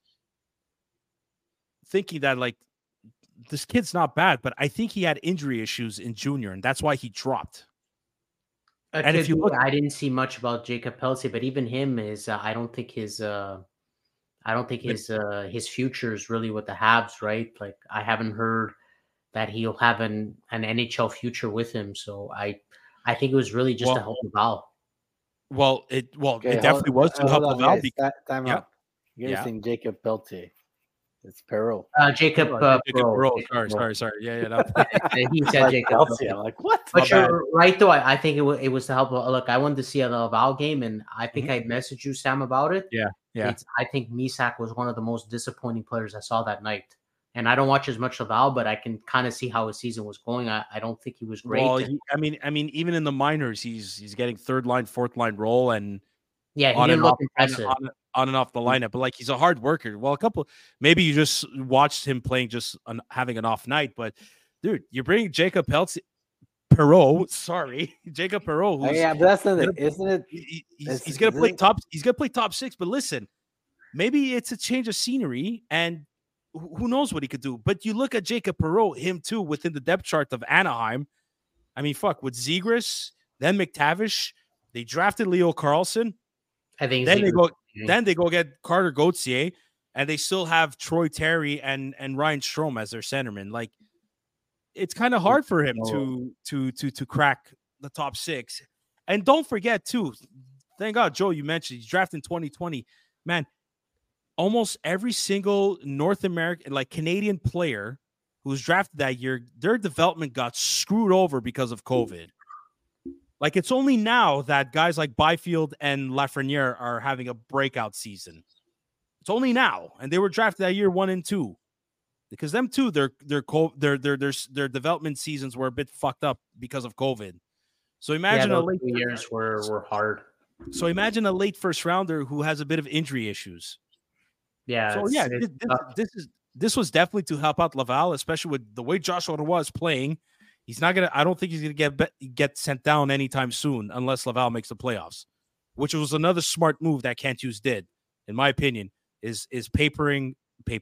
thinking that, like, this kid's not bad, but I think he had injury issues in junior, and that's why he dropped. And if you look, I didn't see much about Jacob Peltier, but even him is I don't think his future is really with the Habs, right? Like, I haven't heard that he'll have an NHL future with him. So I think it was really just to help Laval. Well, it definitely was to help Laval. Time out. You're saying Jacob Peltier. It's Perreault. Jacob Perreault. Sorry. Yeah. He said Jacob Peltier. I'm like, what? But you're right, though. I think it was to help. Look, I wanted to see a Laval game, and I think I messaged you, Sam, about it. Yeah. I think Misak was one of the most disappointing players I saw that night. And I don't watch as much Laval, but I can kind of see how his season was going. I don't think he was great. Well, I mean, even in the minors, he's getting third line, fourth line role, and he didn't look impressive on and off the lineup. But, like, he's a hard worker. Well, maybe you just watched him playing, just having an off night. But, dude, you're bringing Jacob Perreault. Sorry, Jacob Perreault. But that's not it, isn't it? He's gonna play top. He's gonna play top six. But listen, maybe it's a change of scenery, and who knows what he could do. But you look at Jacob Perreault, him too, within the depth chart of Anaheim. I mean, with Zegras, then McTavish, they drafted Leo Carlson. I think then they go get Carter Gauthier, and they still have Troy Terry and Ryan Strome as their centerman. Like, it's kind of hard for him to crack the top six. And don't forget too, thank God, Joe, you mentioned he's drafted in 2020. Man, almost every single North American, like, Canadian player who was drafted that year, their development got screwed over because of COVID. Like, it's only now that guys like Byfield and Lafreniere are having a breakout season. It's only now, and they were drafted that year 1 and 2, because them too, their development seasons were a bit fucked up because of COVID. So imagine those a late 2 years were hard. So imagine a late first rounder who has a bit of injury issues. Yeah. So yeah, this was definitely to help out Laval, especially with the way Joshua Roy is playing. He's not gonna. I don't think he's gonna get sent down anytime soon unless Laval makes the playoffs, which was another smart move that Kent Hughes did, in my opinion. Is putting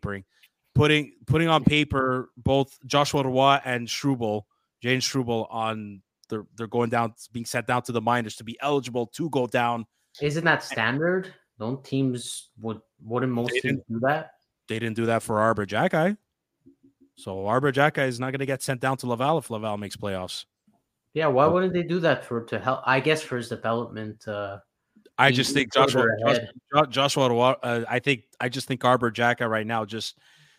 on paper both Joshua Roy and Struble, James Struble on. They're going down, being sent down to the minors to be eligible to go down. Isn't that standard? Don't teams wouldn't most teams do that? They didn't do that for Arbor Jacki. So Arbor Jacki is not going to get sent down to Laval if Laval makes playoffs. Yeah, why wouldn't they do that to help? I guess for his development. I just think Joshua Roy, I just think Arbor Jacki right now just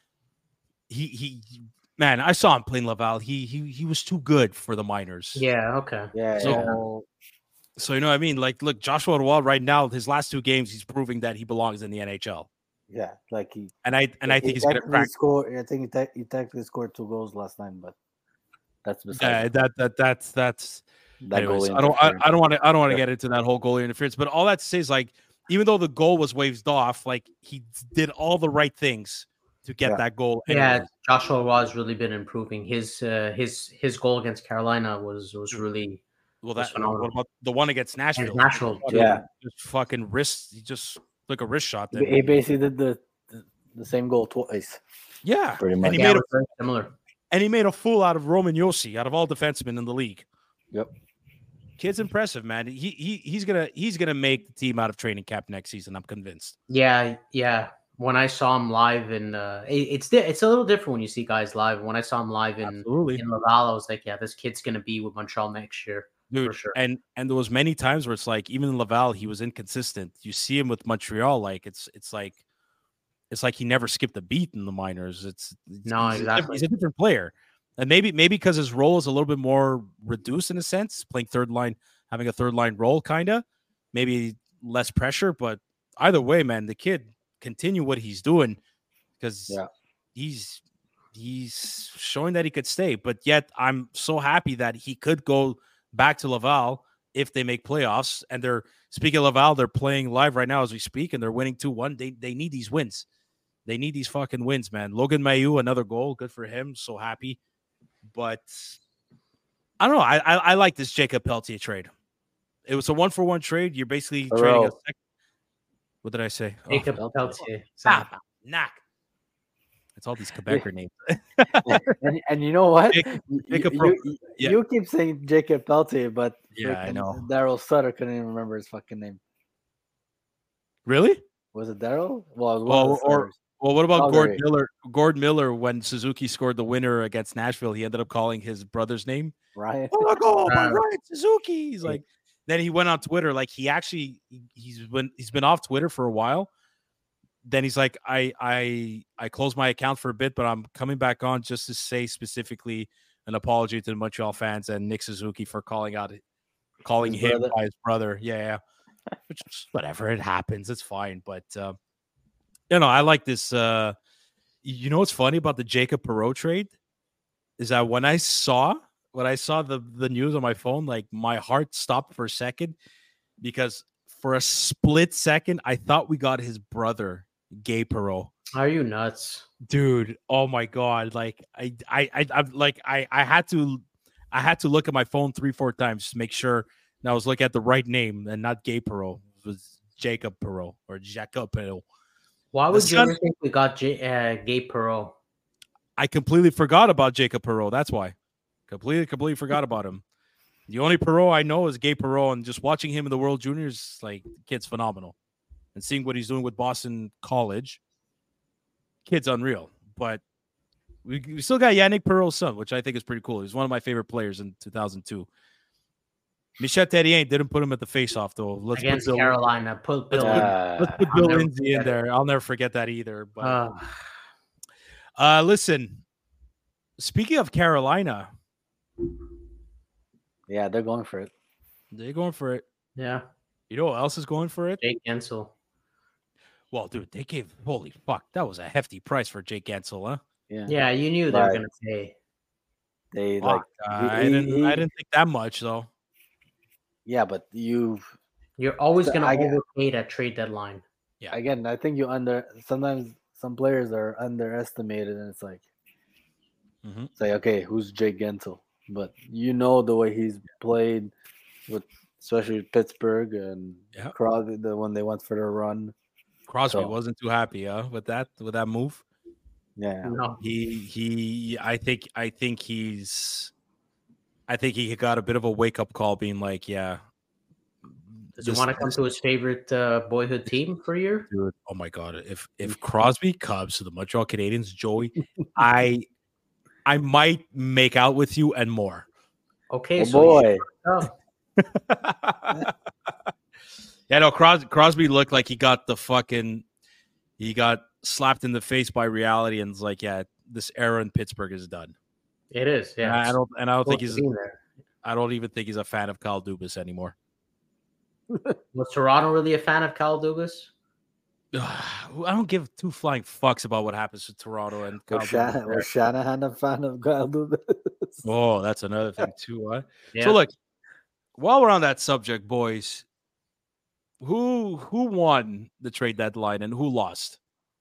he man, I saw him playing Laval. He was too good for the minors. Yeah, okay. Yeah. So you know what I mean? Like, look, Joshua Roy right now, his last 2 games, he's proving that he belongs in the NHL. Yeah, like I think he's gonna crack. I think he technically scored 2 goals last night, but that's beside That's. Anyways, goalie I don't want to get into that whole goalie interference, but all that to say is, like, even though the goal was waved off, like, he did all the right things to get that goal. Yeah, Joshua Roy has really been improving. His goal against Carolina was really what about the one against Nashville? Nashville, just fucking wrist. He just like a wrist shot. He basically did the same goal twice. Yeah, pretty much. And he made very similar. And he made a fool out of Roman Josi, out of all defensemen in the league. Yep. Kid's impressive, man. He's gonna make the team out of training camp next season. I'm convinced. Yeah. When I saw him live, and it's a little different when you see guys live. When I saw him live in Laval, I was like, yeah, this kid's gonna be with Montreal next year. Dude, for sure. And there was many times where it's like, even in Laval, he was inconsistent. You see him with Montreal, like it's like he never skipped a beat in the minors. Exactly. He's a different player. And maybe because his role is a little bit more reduced in a sense, playing third line, having a third line role, kind of, maybe less pressure. But either way, man, the kid continue what he's doing, because he's showing that he could stay. But yet I'm so happy that he could go back to Laval if they make playoffs. And they're, speaking of Laval, they're playing live right now as we speak, and they're winning 2-1. They need these wins. They need these fucking wins, man. Logan Mailloux, another goal. Good for him. So happy. But I don't know. I like this Jacob Pelletier trade. It was a 1-for-1 trade. You're basically trading a second. What did I say? Jacob Pelletier. Knock. It's all these Quebecer names. and you know what? You keep saying Jacob Pelletier, but I know. Daryl Sutter couldn't even remember his fucking name. Really? Was it Daryl? Well, what about Gord Miller? When Suzuki scored the winner against Nashville, he ended up calling his brother's name Ryan. Ryan Suzuki. He's like, then he went on Twitter. Like, he's been off Twitter for a while. Then he's like, I closed my account for a bit, but I'm coming back on just to say specifically an apology to the Montreal fans and Nick Suzuki for calling him by his brother. Yeah. Which, whatever, it happens. It's fine. But I like this. You know what's funny about the Jacob Perreault trade is that when I saw the news on my phone, like, my heart stopped for a second, because for a split second I thought we got his brother, Gabe Perreault. Are you nuts, dude? Oh my god! Like, I had to look at my phone 3-4 times to make sure that I was looking at the right name and not Gabe Perreault. It was Jacob Perreault or Jacob Perreault. Why would you ever think we got Gabe Perreault? I completely forgot about Jacob Perreault. That's why. Completely forgot about him. The only Perreault I know is Gabe Perreault, and just watching him in the World Juniors, like, the kid's phenomenal. And seeing what he's doing with Boston College, kid's unreal. But we still got Yannick Perreault's son, which I think is pretty cool. He's one of my favorite players in 2002. Michel Therrien didn't put him at the face-off, though. Against Carolina. Let's put Bill Lindsay in there. I'll never forget that either. But listen, speaking of Carolina, yeah, they're going for it. They're going for it. Yeah, You know who else is going for it? Jake Gensel. Well, dude, they gave holy fuck. That was a hefty price for Jake Gensel, huh? Yeah, you knew they were Right. gonna pay. They Fuck, I didn't think that much though. Yeah, but you've You're always So gonna I get- overpay at trade deadline. Yeah. again. I think sometimes some players are underestimated, and it's like Mhm. say, okay, who's Jake Gensel? But you know the way he's played with, especially with Pittsburgh and Yeah. Crosby, the when they went for their run. Crosby So- wasn't too happy, with that move. Yeah, No, I think he got a bit of a wake up call, being like, yeah. does he want to come to his favorite boyhood team for a year? Dude, oh my god! If Crosby comes to the Montreal Canadiens, Joey, I might make out with you and more. Okay, oh so you boy, should come. Yeah, no, Crosby looked like he got slapped in the face by reality, and it's like, yeah, this era in Pittsburgh is done. It is. And Yeah, I don't think Supposed he's. to be there. I don't even think he's a fan of Kyle Dubas anymore. Was Toronto really a fan of Kyle Dubas? I don't give two flying fucks about what happens to Toronto and Kyle Dubas. was Shanahan a fan of Kyle Dubas? Oh, that's another thing too. Huh? Yeah. So look, while we're on that subject, boys, who won the trade deadline and who lost?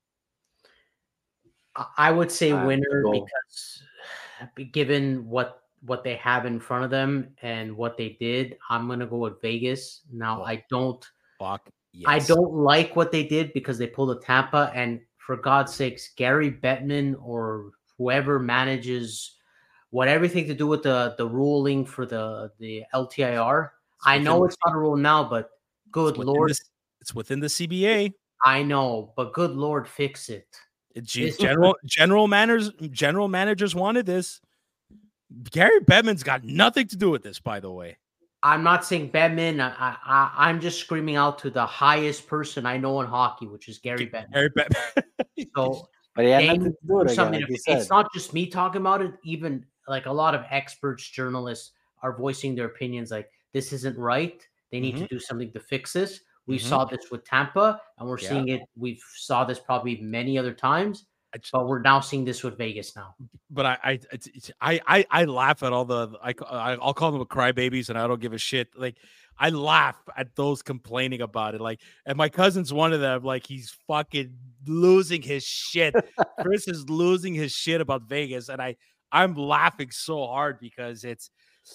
I would say I winner go- because given what they have in front of them and what they did, I'm gonna go with Vegas. Now Oh. I don't Yes. like what they did because they pulled a Tampa, and for God's sakes, Gary Bettman or whoever manages everything to do with the ruling for the LTIR. I know it's not a rule now, but good Lord, it's within the CBA. I know, but good Lord, fix it. General managers wanted this. Gary Bettman's got nothing to do with this, by the way. I'm not saying Bettman. I'm just screaming out to the highest person I know in hockey, which is Gary Bettman. Gary Bettman. So But he had they nothing need to do with it. Again, something like to- you said. it's not just me talking about it. Even like a lot of experts, journalists are voicing their opinions. Like this isn't right. They need to do something to fix this. We Mhm. saw this with Tampa, and we're Yeah. seeing it. We've saw this probably many other times, but we're now seeing this with Vegas now. But I laugh at all I'll call them crybabies, and I don't give a shit. Like I laugh at those complaining about it. Like, and my cousin's one of them. Like he's fucking losing his shit. Chris is losing his shit about Vegas, and I'm laughing so hard because it's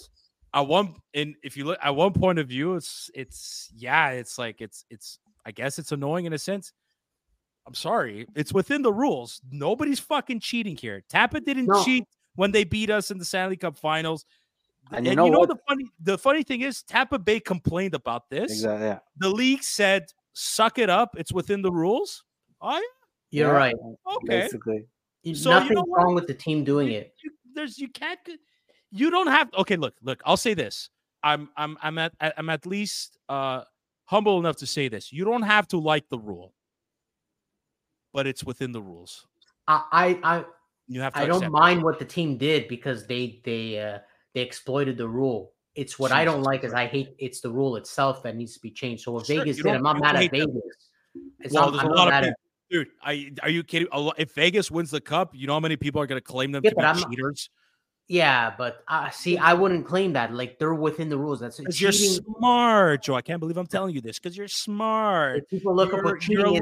if you look at one point of view, it's I guess it's annoying in a sense. I'm sorry. It's within the rules. Nobody's fucking cheating here. Tampa didn't cheat when they beat us in the Stanley Cup Finals. And you know what? The funny thing is Tampa Bay complained about this. Exactly. Yeah. The league said, suck it up. It's within the rules. Oh, You're Yeah, right. okay. Basically. So, Nothing's you know what? wrong with the team doing it. You don't have. Okay, look. I'll say this. I'm at least humble enough to say this. You don't have to like the rule, but it's within the rules. You have to. I don't accept mind what the team did because they exploited the rule. It's what I don't like is I hate it's the rule itself that needs to be changed. So what Vegas did, I'm not mad at Vegas. There's a lot of people. Dude, are you kidding? If Vegas wins the cup, you know how many people are going to claim them to be cheaters? Yeah, but see, I wouldn't claim that. Like they're within the rules. That's because you're smart, Joe. I can't believe I'm telling you this because you're smart. If people look at what cheating is.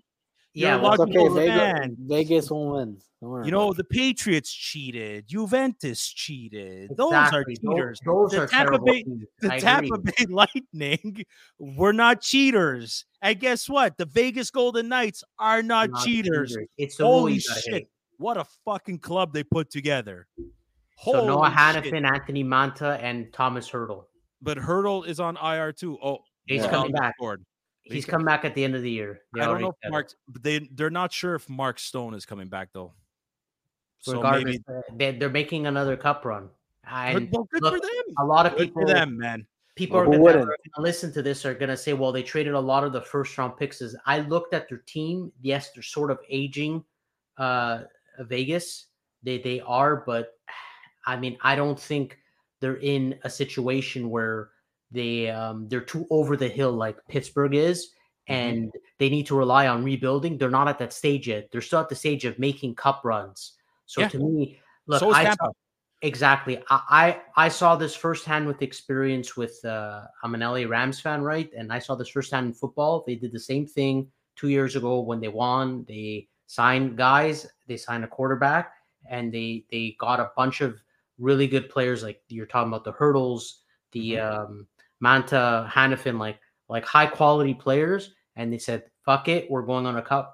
Okay, Vegas won't win. You know, the Patriots cheated. Juventus cheated. Those are cheaters. Those are terrible teams. The Tampa Bay Lightning were not cheaters. And guess what? The Vegas Golden Knights are not cheaters. It's the holy shit! What a fucking club they put together. So Noah Hannafin, Anthony Manta, and Thomas Hertl. But Hertl is on IR too. Oh, he's coming back. He's coming back at the end of the year. I don't know if Mark. They're not sure if Mark Stone is coming back though. So regardless, maybe they're making another cup run. And good for them. A lot of people, for them, man. People are going to listen to this are going to say, "Well, they traded a lot of the first round picks." I looked at their team. Yes, they're sort of aging. Vegas, they are, but I mean, I don't think they're in a situation where they're too over the hill like Pittsburgh is, and they need to rely on rebuilding. They're not at that stage yet. They're still at the stage of making cup runs. So Yeah. to me, look, So is I Tampa. saw, exactly. I saw this firsthand with experience with I'm an LA Rams fan, right? And I saw this firsthand in football. They did the same thing 2 years ago when they won. They signed guys, they signed a quarterback, and they got a bunch of really good players. Like you're talking about the Hurdles, the Manta, Hannafin, like high quality players. And they said, "Fuck it, we're going on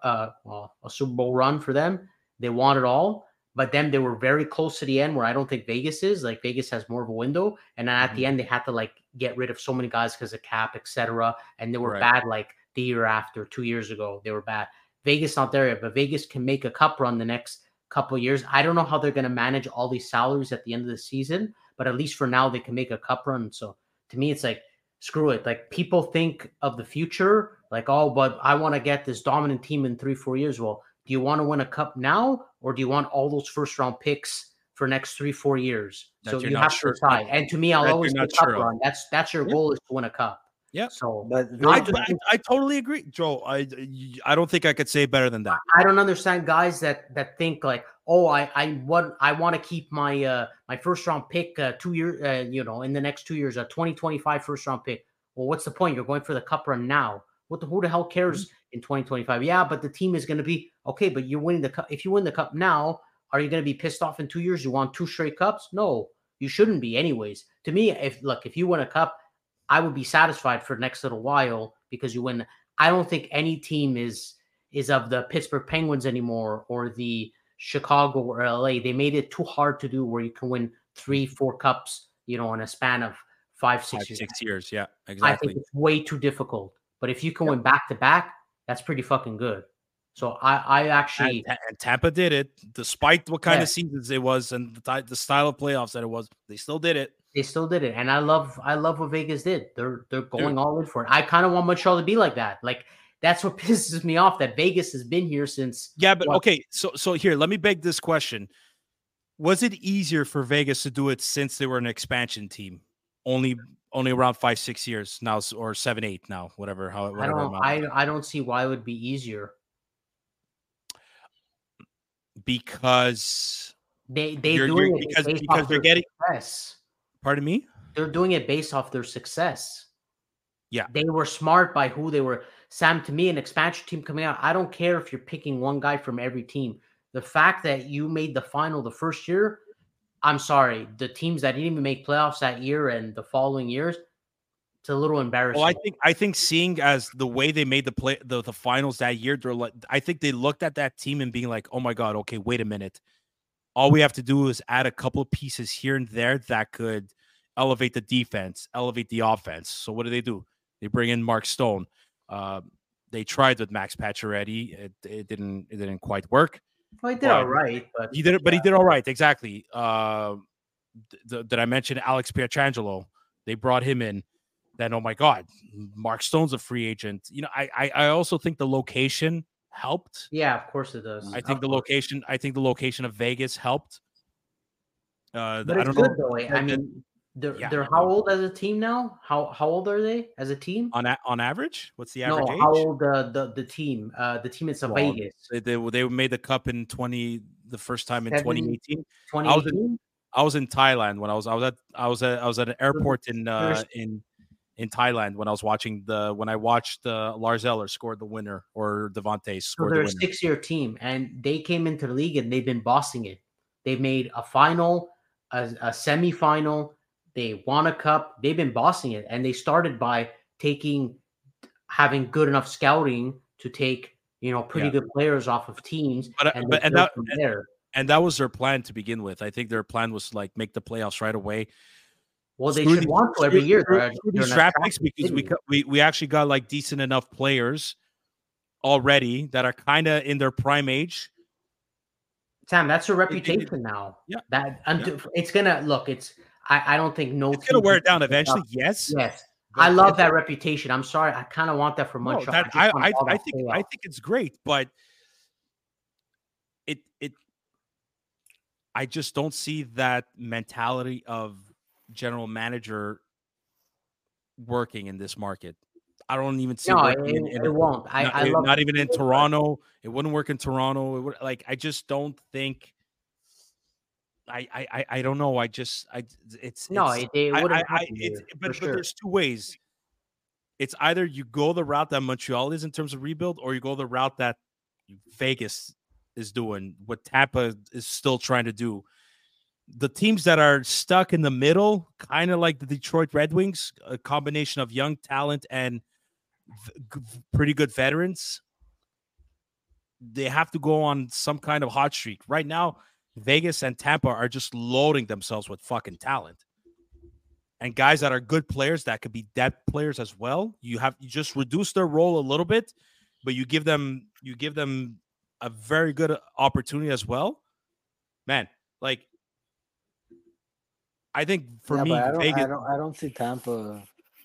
a Super Bowl run for them." They want it all. But then they were very close to the end where I don't think Vegas is. Like Vegas has more of a window. And then at the end, they had to like get rid of so many guys because of cap, etc. And they were Right. bad like the year after, 2 years ago. They were bad. Vegas not there yet, but Vegas can make a cup run the next couple of years. I don't know how they're going to manage all these salaries at the end of the season, but at least for now, they can make a cup run. So to me, it's like, screw it. Like people think of the future, like, oh, but I want to get this dominant team in 3-4 years. Well, do you want to win a cup now, or do you want all those first round picks for next 3-4 years? That So you're you not have sure- to decide. And to me, I'll that always you're say not cup sure of. run. That's your Yeah. goal, is to win a cup. Yeah. So But I totally agree, Joe. I don't think I could say better than that. I don't understand guys that think like, oh, I want to keep my my first round pick 2 years, in the next 2 years, a 2025 first round pick. Well, what's the point? You're going for the cup run now. Who the hell cares in 2025? Yeah, but the team is going to be okay. But you're winning the cup. If you win the cup now, are you going to be pissed off in 2 years? You want 2 straight cups? No, you shouldn't be. Anyways, to me, if you win a cup, I would be satisfied for the next little while because you win. I don't think any team is of the Pittsburgh Penguins anymore or the Chicago or LA. They made it too hard to do where you can win 3-4 cups, in a span of 5-6 years. 6 years. Yeah, I exactly. think it's way too difficult. But if you can win back to back, that's pretty fucking good. So I actually And Tampa did it, despite what kind Yeah. of seasons it was and the style of playoffs that it was. They still did it. they still did it, and I love what Vegas did. They're going all in for it. I kind of want Montreal to be like that. Like that's what pisses me off, that Vegas has been here since. Yeah, but what, okay. So here, let me beg this question: was it easier for Vegas to do it since they were an expansion team? Only around 5-6 years now, or 7-8 now, whatever. I don't see why it would be easier. Because They you're doing it because based because off they're their getting. success. Pardon me. They're doing it based off their success. Yeah. They were smart by who they were. Sam, to me, an expansion team coming out, I don't care if you're picking one guy from every team. The fact that you made the final the first year, I'm sorry, the teams that didn't even make playoffs that year and the following years, it's a little embarrassing. Well, I think seeing as the way they made the finals that year, they're like, I think they looked at that team and being like, oh my God, okay, wait a minute. All we have to do is add a couple of pieces here and there that could elevate the defense, elevate the offense. So what do? They bring in Mark Stone. They tried with Max Pacioretty. It didn't quite work. Well, he did all right, but he did all right. Exactly. Did I mention Alex Pietrangelo? They brought him in. Then, oh my God, Mark Stone's a free agent. I also think the location helped. Yeah, of course it does. I think the location of Vegas helped. But I it's don't good know. though. I mean, they're Yeah. how old as a team now? How old are they as a team? On average, what's the average age? How old the team? The team is Vegas. They made the cup in the first time in 2018. 2018. I was in Thailand when I was at an airport in Thailand when I watched Lars Eller scored the winner, or Devontae So scored they're the a winner. 6-year team, and they came into the league and they've been bossing it. They made a final, a semifinal. They won a cup. They've been bossing it, and they started by having good enough scouting to take pretty good players off of teams. And that was their plan to begin with. I think their plan was like make the playoffs right away. Well, they should want to every year. These draft picks, because we actually got like decent enough players already that are kind of in their prime age. Sam, that's a reputation now. Yeah. It's gonna look. I don't think it's gonna wear it down eventually. Yes. I love that reputation. I'm sorry. I kind of want that for Montreal. I think it's great, but I just don't see that mentality of general manager working in this market. I don't even see No, working it won't. I love not even in Toronto. It wouldn't work in Toronto. It would, like, I just don't think. I don't know. no, it wouldn't happen it's here, for but sure. there's two ways. It's either you go the route that Montreal is in terms of rebuild, or you go the route that Vegas is doing, what Tampa is still trying to do. The teams that are stuck in the middle, kind of like the Detroit Red Wings, a combination of young talent and pretty good veterans, they have to go on some kind of hot streak. Right now, Vegas and Tampa are just loading themselves with fucking talent. And guys that are good players that could be depth players as well. You just reduce their role a little bit, but you give them a very good opportunity as well. Man, like, I think for me, Vegas, I don't see Tampa.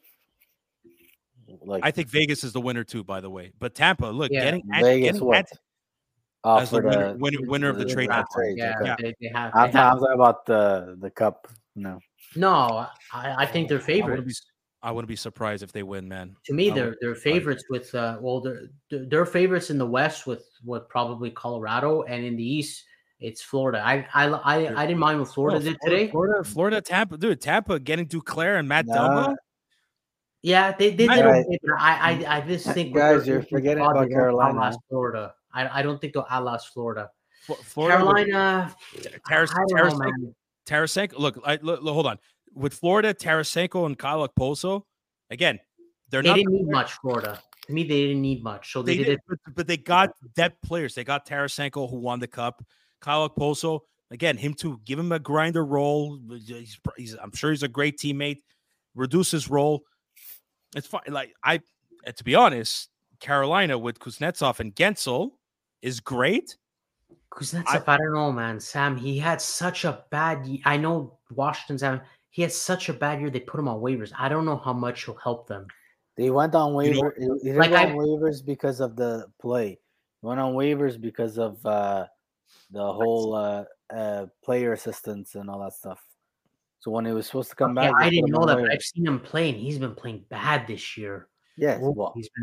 Like, I think Vegas is the winner too. By the way, but Tampa, look, Yeah. Vegas what? As the For winner of the trade deadline. Yeah, okay. they have. I'm talking about the cup. No. No, I think they're favorites. I wouldn't be surprised if they win, man. To me, they're favorites with they're favorites in the West with probably Colorado, and in the East it's Florida. I didn't mind what Florida did today. Florida, Tampa, dude. Tampa getting Duclair and Matt Delmo. Yeah, they did. Right. I just think guys, you're forgetting about Carolina. Outlast Florida. I don't think they'll outlast Florida. Carolina, Tarasenko. Tarasenko. Look, hold on. With Florida, Tarasenko and Kyle Okposo, again, they didn't need much. Florida, to me, they didn't need much. So they did it, but they got depth players. They got Tarasenko, who won the cup. Kyle Okposo, again, him too. Give him a grinder role. I'm sure he's a great teammate. Reduce his role. It's fine. Like, to be honest, Carolina with Kuznetsov and Gensel is great. Kuznetsov, I don't know, man. Sam, he had such a bad. I know Washington's having. He had such a bad year. They put him on waivers. I don't know how much he'll help them. They went on waivers. He went on waivers because of the play. He went on waivers because of the whole player assistance and all that stuff. So when he was supposed to come back, I didn't know that. But I've seen him playing. He's been playing bad this year. Yes, well, he's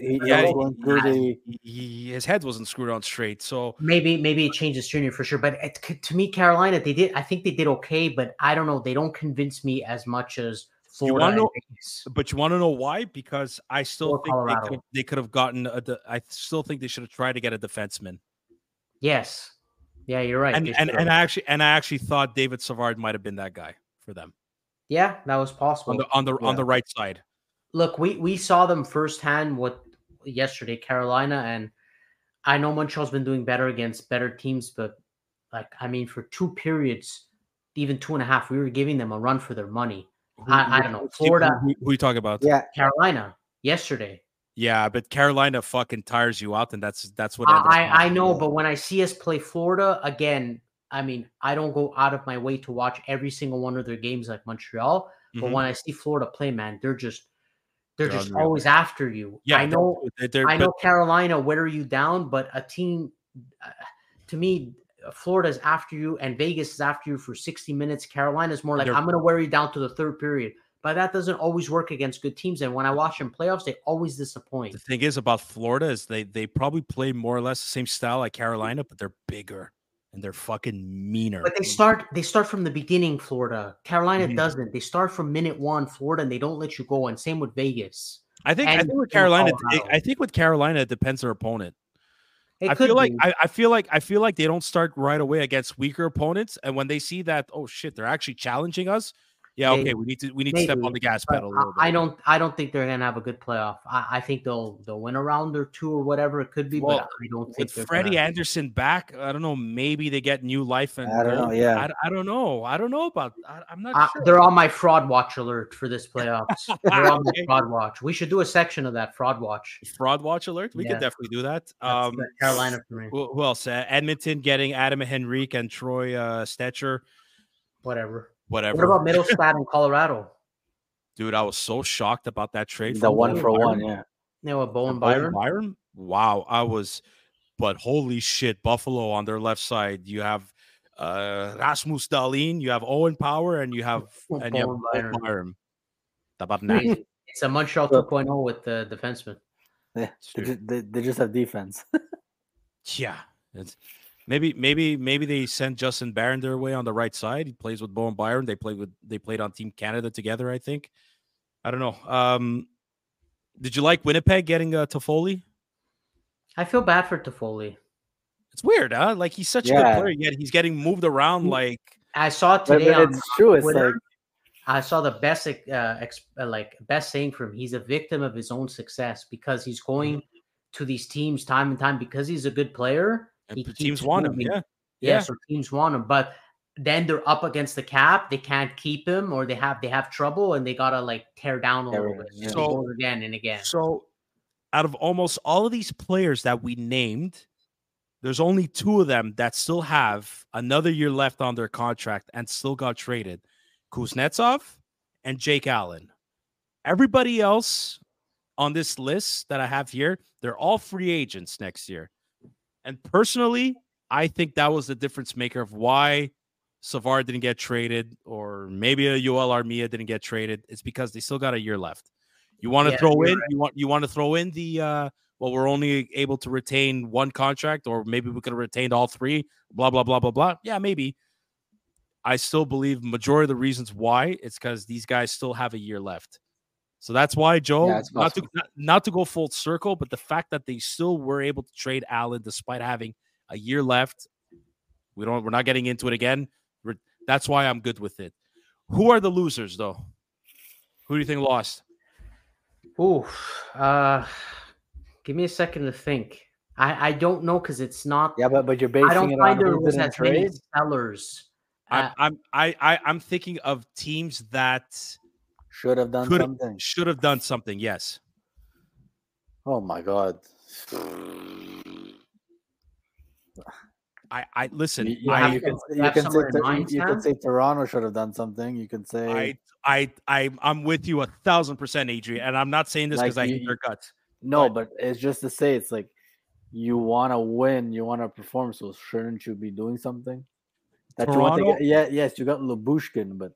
been his head wasn't screwed on straight. So maybe it changes junior for sure. But to me, Carolina, I think they did okay, but I don't know. They don't convince me as much as Florida. But you want to know why? Because I still think they could have gotten. I still think they should have tried to get a defenseman. Yes, yeah, you're right. And I actually thought David Savard might have been that guy for them. Yeah, that was possible on the right side. Look, we saw them firsthand yesterday, Carolina, and I know Montreal's been doing better against better teams, but for 2 periods, even 2.5, we were giving them a run for their money. I don't know. Florida. Who you talking about? Yeah, Carolina yesterday. Yeah, but Carolina fucking tires you out, and that's what I know. But when I see us play Florida again, I don't go out of my way to watch every single one of their games like Montreal. But when I see Florida play, man, they're just always after you. Yeah, I know. Carolina wear you down, but a team, to me, Florida is after you, and Vegas is after you for 60 minutes. Carolina is more like, I'm going to wear you down to the third period. But that doesn't always work against good teams. And when I watch them playoffs, they always disappoint. The thing is about Florida is they probably play more or less the same style like Carolina, but they're bigger and they're fucking meaner. But they start from the beginning, Florida. Carolina doesn't. They start from minute 1, Florida, and they don't let you go. And same with Vegas. I think with Carolina, it depends on their opponent. I feel like they don't start right away against weaker opponents, and when they see that, oh shit, they're actually challenging us. Yeah, okay, we need to step on the gas pedal a little bit. I don't think they're gonna have a good playoff. I think they'll win a round or 2 or whatever it could be, but I don't think with Freddie Anderson back, I don't know, maybe they get new life and I don't know, yeah. I don't know. I'm not sure. They're on my fraud watch alert for this playoffs. They're on my fraud watch. We should do a section of that fraud watch. Fraud watch alert? We could definitely do that. Carolina for me. Who else? Edmonton getting Adam Henrique and Troy Stetcher. Whatever. What about Middlestat in Colorado? Dude, I was so shocked about that trade. The 1-for-1, yeah. Yeah, with Bowen Byron. Byron? Wow, but holy shit, Buffalo on their left side. You have Rasmus Dahlin, you have Owen Power, and you have Byron. It's It's a Montreal So- 2.0 with the defenseman. Yeah, True. they just have defense. Yeah, it's maybe they sent Justin Barron their way on the right side. He plays with Bowen Byron. They played on Team Canada together. I think. I don't know. Did you like Winnipeg getting Toffoli? I feel bad for Toffoli. It's weird, huh? Like he's such a good Yeah. player, yet he's getting moved around. Like I saw it But today on it's true. It's Twitter. like I saw the best best saying from him. He's a victim of his own success because he's going to these teams time and time because he's a good player. and He teams keeps want him. moving. Yeah, Yeah, so teams want him, but then they're up against the cap. They can't keep him, or they have trouble, and they gotta like tear down a little bit. Yeah. So So- he goes again and again. So, out of almost all of these players that we named, there's only 2 of them that still have another year left on their contract and still got traded: Kuznetsov and Jake Allen. Everybody else on this list that I have here, they're all free agents next year. And personally, I think that was the difference maker of why Savard didn't get traded, or maybe a Yoel Armia didn't get traded. It's because they still got a year left. You want to Yeah, throw you're in, you want to throw in the well, we're only able to retain 1 contract, or maybe we could have retained all 3, blah, blah, blah, blah, blah. Yeah, maybe. I still believe majority of the reasons why it's because these guys still have a year left. So that's why, Joe, Yeah, it's possible. not to go full circle, but the fact that they still were able to trade Allen despite having a year left, we're not getting into it again. That's why I'm good with it. Who are the losers, though? Who do you think lost? Ooh, give me a second to think. I don't know because it's not. yeah, but you're I basing don't it find on there who was didn't as many trade. sellers. I'm thinking of teams that Should have done something. should have done something. Yes. Oh my god. I listen. You have you to- can you you have can someone in say mind, you Sam? can say Toronto should have done something. You can say I'm with you 1,000%, Adrian, and I'm not saying this Like, because I hate you- their guts. no, but it's just to say it's like you want to win, you want to perform, so shouldn't you be doing something? That you want to Toronto- get, yes, you got Lubushkin, but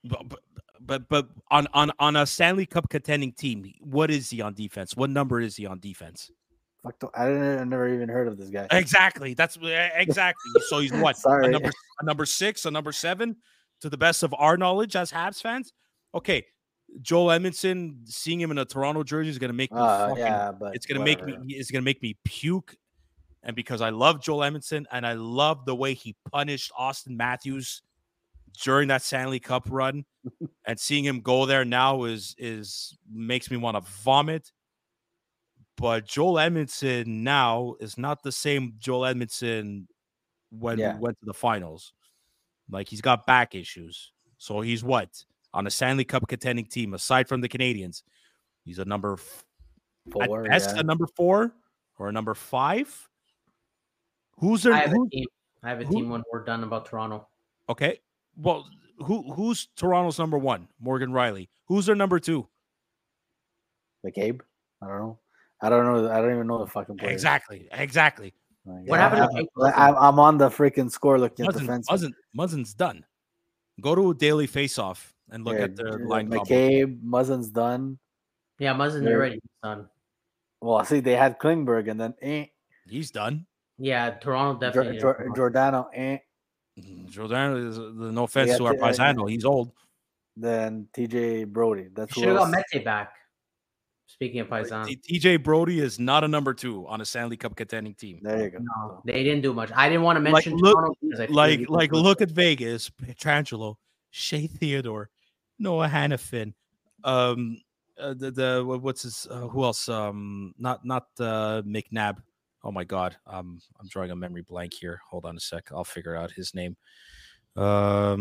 But on a Stanley Cup contending team, what is he on defense? What number is he on defense? I never even heard of this guy. Exactly. That's exactly. So he's what? Sorry. A number 6, a number 7, to the best of our knowledge as Habs fans. Okay, Joel Edmondson, seeing him in a Toronto jersey is gonna make me Yeah, but it's gonna whatever. make me puke. And because I love Joel Edmondson and I love the way he punished Austin Matthews during that Stanley Cup run, and seeing him go there now is makes me want to vomit. But Joel Edmondson now is not the same Joel Edmondson when Yeah. we went to the finals. Like, he's got back issues. So he's what? On a Stanley Cup contending team, aside from the Canadians, he's a number Four, at best yeah. a number 4 or a number 5. Who's their I have who- a team. I have a who- team when we're done about Toronto. Okay. Well, who's Toronto's number 1? Morgan Riley. Who's their number 2? McCabe? I don't know. I don't even know the fucking player. Exactly. Like, What yeah, happened to I- Jake I'm on the freaking score looking at defense. Muzzin's done. Go to a daily face-off and look at their line combo. McCabe, Muzzin's done. Yeah, Muzzin Yeah. already done. Well, see, they had Klingberg, and then He's done. Yeah, Toronto definitely. is. Giordano, Jordan is no offense Yeah, to our paisano. He's old. then TJ Brody. That's Should who have got else. Mete back. Speaking of Paisan. TJ Brody is not a number 2 on a Stanley Cup contending team. There you go. No, they didn't do much. I didn't want to mention look- Toronto because I figured you would. Look at Vegas, Petrangelo, Shea Theodore, Noah Hannafin, what's his who else? Not McNabb. Oh my God, I'm drawing a memory blank here. Hold on a sec, I'll figure out his name. Yeah,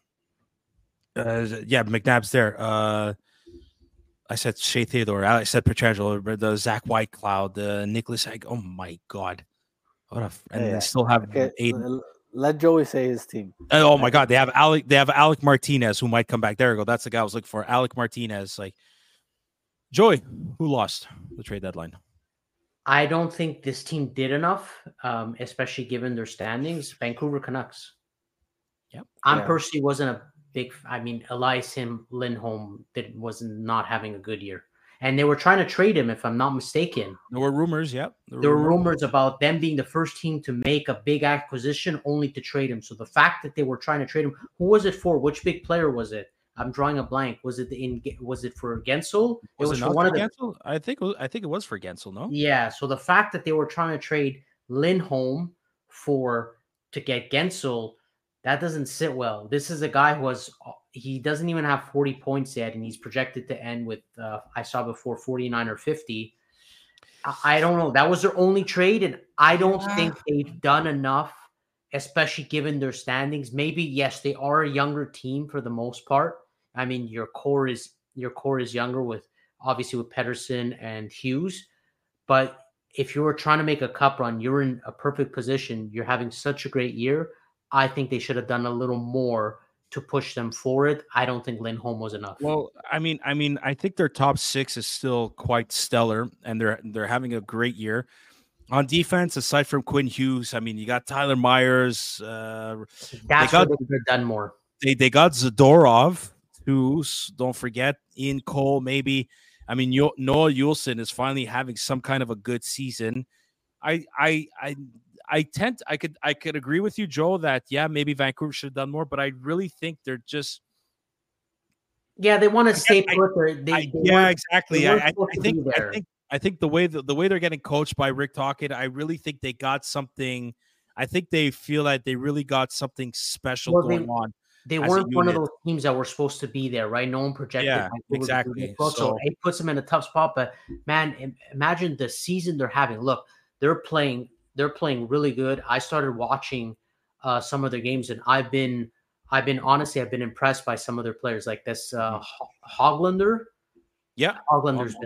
McNabb's there. I said Shea Theodore. I said Petrangelo, the Zach Whitecloud, the Nicholas. Oh my God, and Yeah. they still have Okay, Aiden. let Joey say his team. Oh my God, they have Alec Martinez who might come back. There we go. That's the guy I was looking for. Alec Martinez. Like, Joey, who lost the trade deadline? I don't think this team did enough, especially given their standings. Vancouver Canucks. Yep. I personally wasn't a big. I mean, Elias Lindholm was not having a good year. and they were trying to trade him, if I'm not mistaken. There were rumors. Yep. There were rumors about them being the first team to make a big acquisition only to trade him. So the fact that they were trying to trade him, who was it for? Which big player was it? I'm drawing a blank. Was it for Gensel? Was it for not one for of the. Gensel? I think it was for Gensel. No. Yeah. So the fact that they were trying to trade Lindholm to get Gensel, that doesn't sit well. This is a guy he doesn't even have 40 points yet, and he's projected to end with I saw before 49 or 50. I don't know. That was their only trade, and I don't think they've done enough, especially given their standings. Maybe yes, they are a younger team for the most part. I mean, your core is younger with Pettersson and Hughes, but if you were trying to make a cup run, you're in a perfect position. You're having such a great year. I think they should have done a little more to push them forward. I don't think Lindholm was enough. Well, I mean, I think their top 6 is still quite stellar, and they're having a great year. On defense, aside from Quinn Hughes, I mean, you got Tyler Myers. That's where they could have done more. They got Zadorov, too. Don't forget Ian Cole, maybe. I mean, Noah Juulsen is finally having some kind of a good season. I could agree with you, Joe, that maybe Vancouver should have done more, but I really think they're just they want to stay put. Exactly. I think the way they're getting coached by Rick Tocchet, I really think they got something. I think they feel like they really got something special going on. They weren't one of those teams that were supposed to be there, right? No one projected. Yeah, exactly. So it puts them in a tough spot. But man, imagine the season they're having. Look, they're playing really good. I started watching some of their games, and I've been impressed by some of their players, like this Hoglander. Yeah, Hoglander's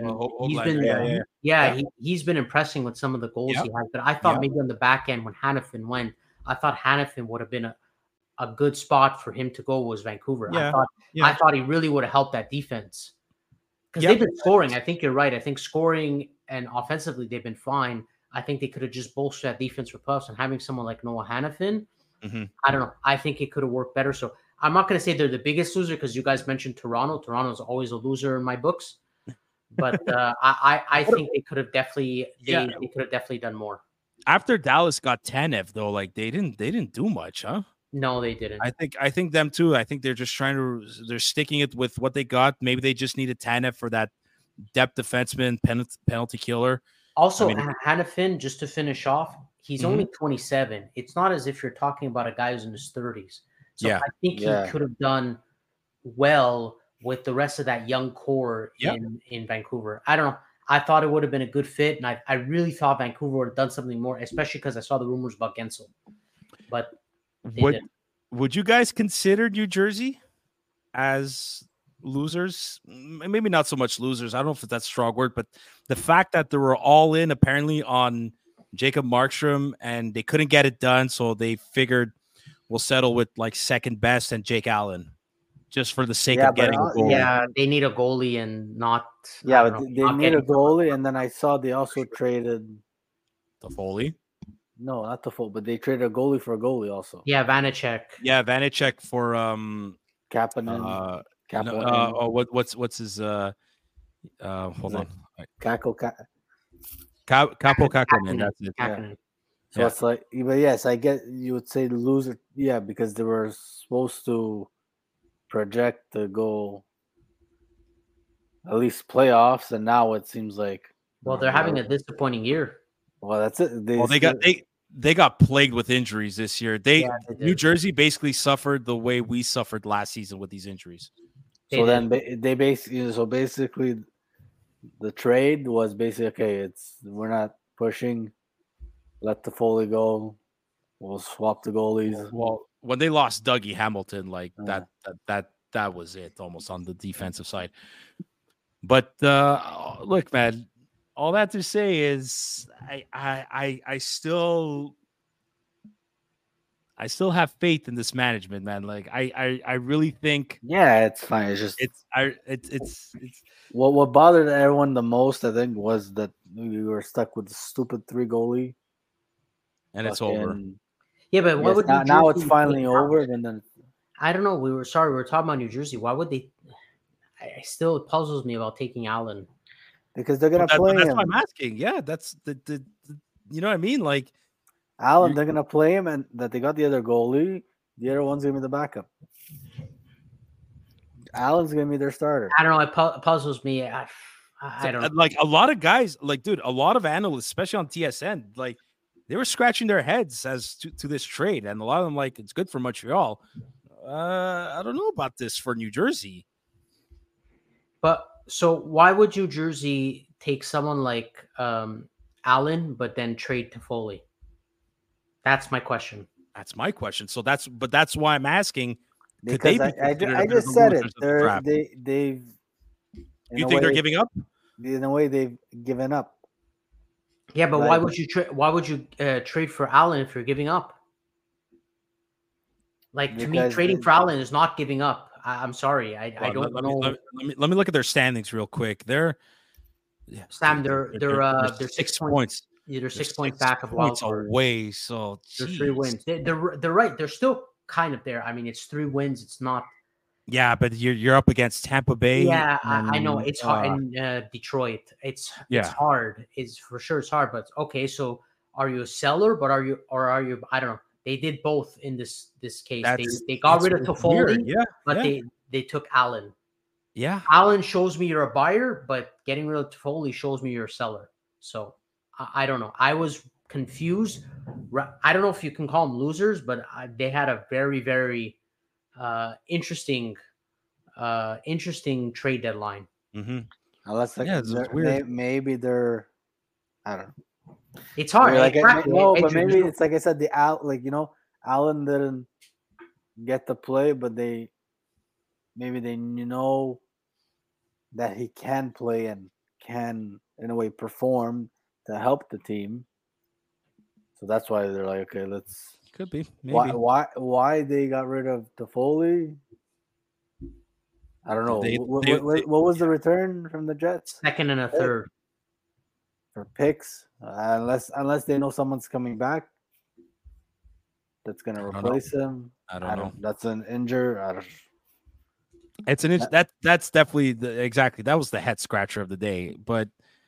he's been impressing with some of the goals he has. But I thought maybe on the back end when Hanifin went, I thought Hanifin would have been a good spot for him to go was Vancouver. Yeah. I thought he really would have helped that defense because they've been scoring. I think you're right. I think scoring and offensively they've been fine. I think they could have just bolstered that defense for playoffs, and having someone like Noah Hanifin, I don't know. I think it could have worked better. So I'm not going to say they're the biggest loser because you guys mentioned Toronto. Toronto is always a loser in my books, but I think they could have definitely done more. After Dallas got Tanev though, like they didn't do much, huh? No, they didn't. I think them too. I think they're just they're sticking it with what they got. Maybe they just needed Tanev for that depth defenseman, penalty killer. Also, Hanifin, just to finish off, he's only 27. It's not as if you're talking about a guy who's in his 30s. So I think he could have done well with the rest of that young core in Vancouver. I don't know. I thought it would have been a good fit, and I really thought Vancouver would have done something more, especially because I saw the rumors about Gensel. But would you guys consider New Jersey as losers? Maybe not so much losers. I don't know if that's a strong word, but the fact that they were all in apparently on Jacob Markstrom and they couldn't get it done, so they figured we'll settle with like second best and Jake Allen just for the sake of getting a goalie. Yeah, they need a goalie and not. Yeah, but they need a goalie, and then I saw they also traded Toffoli. No, not Toffoli, but they traded a goalie for a goalie also. Yeah, Vanacek. Yeah, Vanacek for Kapanen. What's his hold on. Capo Kakkonen, that's it. Yeah. So it's like, but yes, I get you would say the loser, because they were supposed to project to go at least playoffs, and now it seems like they're having a disappointing year. Well, that's it. They got plagued with injuries this year. New Jersey basically suffered the way we suffered last season with these injuries. So then they basically the trade was basically we're not pushing. Let the Foley go. We'll swap the goalies. Well, when they lost Dougie Hamilton, like that was it almost on the defensive side. But look, man, all that to say is I still have faith in this management, man. Like I really think it's fine. It's just it's what bothered everyone the most, I think, was that we were stuck with the stupid 3 goalie. And it's over. Yeah, but what would now it's finally over, and then I don't know. We were talking about New Jersey. Why would they? It still puzzles me about taking Allen. because they're gonna play That's him. why I'm asking. Yeah, that's the you know what I mean? Like, Allen, they're gonna play him, and that they got the other goalie. The other one's gonna be the backup. Allen's gonna be their starter. I don't know. It puzzles me. I don't know. like a lot of guys, like, dude, a lot of analysts, especially on TSN, like, they were scratching their heads as to this trade, and a lot of them like it's good for Montreal. I don't know about this for New Jersey. But so why would New Jersey take someone like Allen, but then trade Toffoli? That's my question. That's my question. So that's why I'm asking. Could Because they be I considered a bit just of the said losers it. of the draft? They've. You think they're giving up? In a way, they've given up. Yeah, but Like- why would you trade for Allen if you're giving up? Like, to me, Because trading the- for Allen is not giving up. I'm sorry. I Well, don't know. Let me look at their standings real quick. They're Sam, they're 6 points. Yeah, they're They're 6 points back of wild points card. away. So They're 3 geez. wins. They're right. They're still kind of there. I mean, it's 3 wins. It's not. Yeah, but you're up against Tampa Bay. Yeah, I know and, it's hard. And Detroit, it's Yeah. hard. It's for sure it's hard. But okay, so are you a seller? But are you I don't know. They did both in this case. They got rid of it's weird. Toffoli, Yeah, but yeah. they took Allen. Yeah. Allen shows me you're a buyer, but getting rid of Toffoli shows me you're a seller. So I don't know. I was confused. I don't know if you can call them losers, but they had a very, very interesting trade deadline. Mm-hmm. Unless Yeah, it's weird. maybe they're. I don't know. It's hard. Like, Exactly. no, but Adrian, maybe it's like I said, Allen didn't get to play, but they know that he can play and can in a way perform to help the team. So that's why they're like, okay, let's. Could be. Maybe. Why they got rid of Toffoli? I don't know. What was the return from the Jets? second and a third. For picks, unless they know someone's coming back that's going to replace him. I don't know. That's an injury. It's an that's definitely exactly that was the head scratcher of the day, but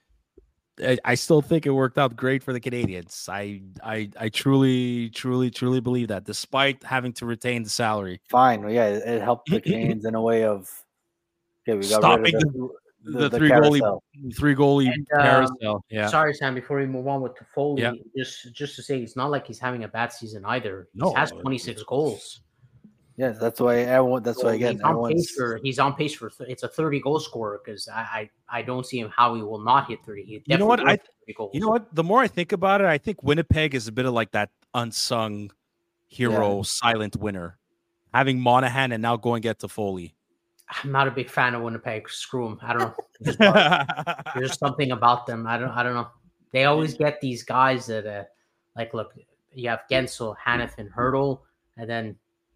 I still think it worked out great for the Canadians. I truly believe that, despite having to retain the salary. Fine, yeah, it helped the Canadians in a way of we got stopping rid of the the three carousel. goalie And, carousel. Yeah. Sorry, Sam. Before we move on with Toffoli, Yeah. just to say, it's not like he's having a bad season either. He No. has 26 goals. Yes, that's why everyone. That's why again, he's on pace for it's a 30 goal scorer, because I don't see him how he will not hit 30. He You know what? definitely will hit 30 goals. You know what? The more I think about it, I think Winnipeg is a bit of like that unsung hero, silent winner. Having Monahan and now going get Toffoli. I'm not a big fan of Winnipeg. Screw them. I don't know. There's something about them. I don't know. They always get these guys that like, look, you have Gensel, Hanifin, Hurdle, and then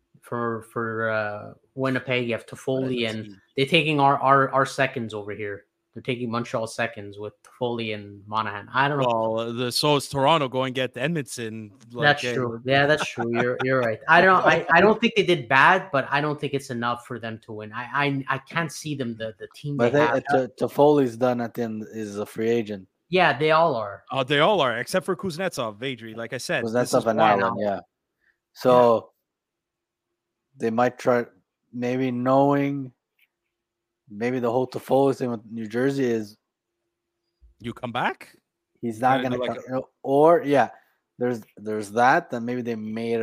for Winnipeg you have Toffoli, and they're taking our seconds over here. They're taking Montreal seconds with Toffoli and Monahan. I don't know. Well, so is Toronto going to get Edmondson. That's true. Yeah, that's true. You're right. I don't know. I don't think they did bad, but I don't think it's enough for them to win. I can't see them the team But they I have. think Toffoli's done at the end is a free agent. Yeah, they all are. Oh, they all are, except for Kuznetsov, Vedri. Like I said, Kuznetsov and Allen, yeah. So they might try, maybe knowing. Maybe the whole Toffoli thing with New Jersey is you come back. He's not going to, or there's that. Then maybe they made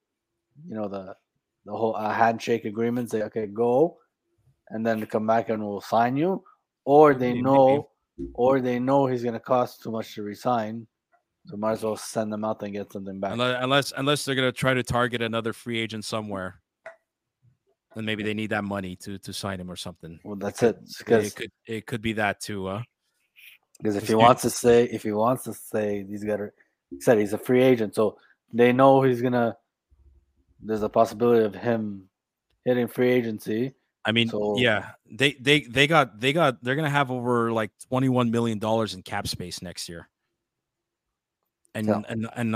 the whole handshake agreement. Say, okay, go, and then come back and we'll sign you. Or they know he's going to cost too much to resign, so might as well send them out and get something back. Unless they're going to try to target another free agent somewhere. And maybe they need that money to sign him or something. Well, that's it. Because it could be that too. Because if he wants to stay, he's got to. He said he's a free agent, so they know he's gonna. There's a possibility of him hitting free agency. I mean, yeah, they're gonna have over like $21 million in cap space next year, and a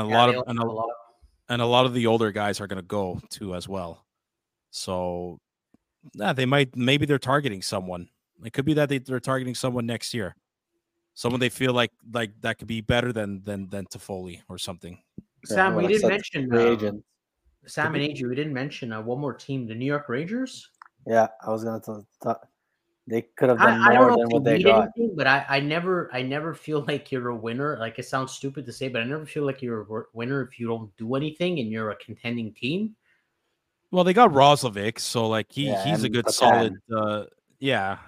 lot of the older guys are gonna go too as well. So, maybe they're targeting someone. It could be that they're targeting someone next year. Someone they feel like that could be better than Toffoli or something. Sam, we like didn't such mention free agent. Sam and Adrian. We didn't mention one more team, the New York Rangers. Yeah, I was gonna talk. They could have I done don't more know than if what you they need got. anything, but I never feel like you're a winner. Like, it sounds stupid to say, but I never feel like you're a winner if you don't do anything and you're a contending team. Well, they got Roslovic, so like he's a and good Patan. solid. Yeah.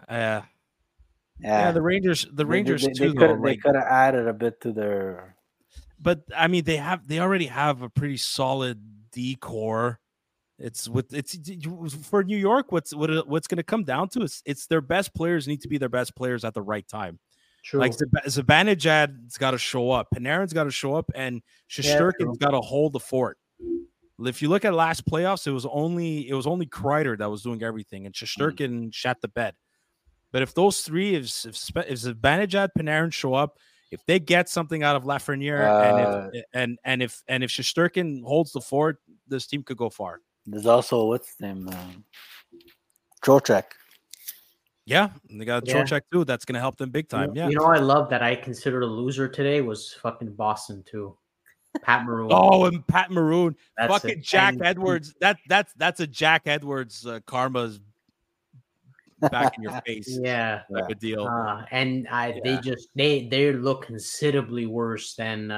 Yeah, The Rangers they too, could though. they Like, could have added a bit to their. but I mean, they already have a pretty solid D core. It's for New York. What's going to come down to is it's their best players need to be their best players at the right time. True. Like Zibanejad's got to show up, Panarin's got to show up, and Shesterkin's got to hold the fort. If you look at last playoffs, it was only Kreider that was doing everything, and Shesterkin shat the bed. But if those three, if Zibanejad, Panarin show up, if they get something out of Lafreniere, and if Shesterkin holds the fort, this team could go far. There's also what's his name, Trocheck. Yeah, and they got Trocheck too. That's going to help them big time. Yeah, You know, I love that I considered a loser today was fucking Boston too. Pat Maroon. Oh, and Pat Maroon, That's fucking it. Jack And- Edwards. That's a Jack Edwards karma's back in your face. Yeah. Type of deal. And they look considerably worse than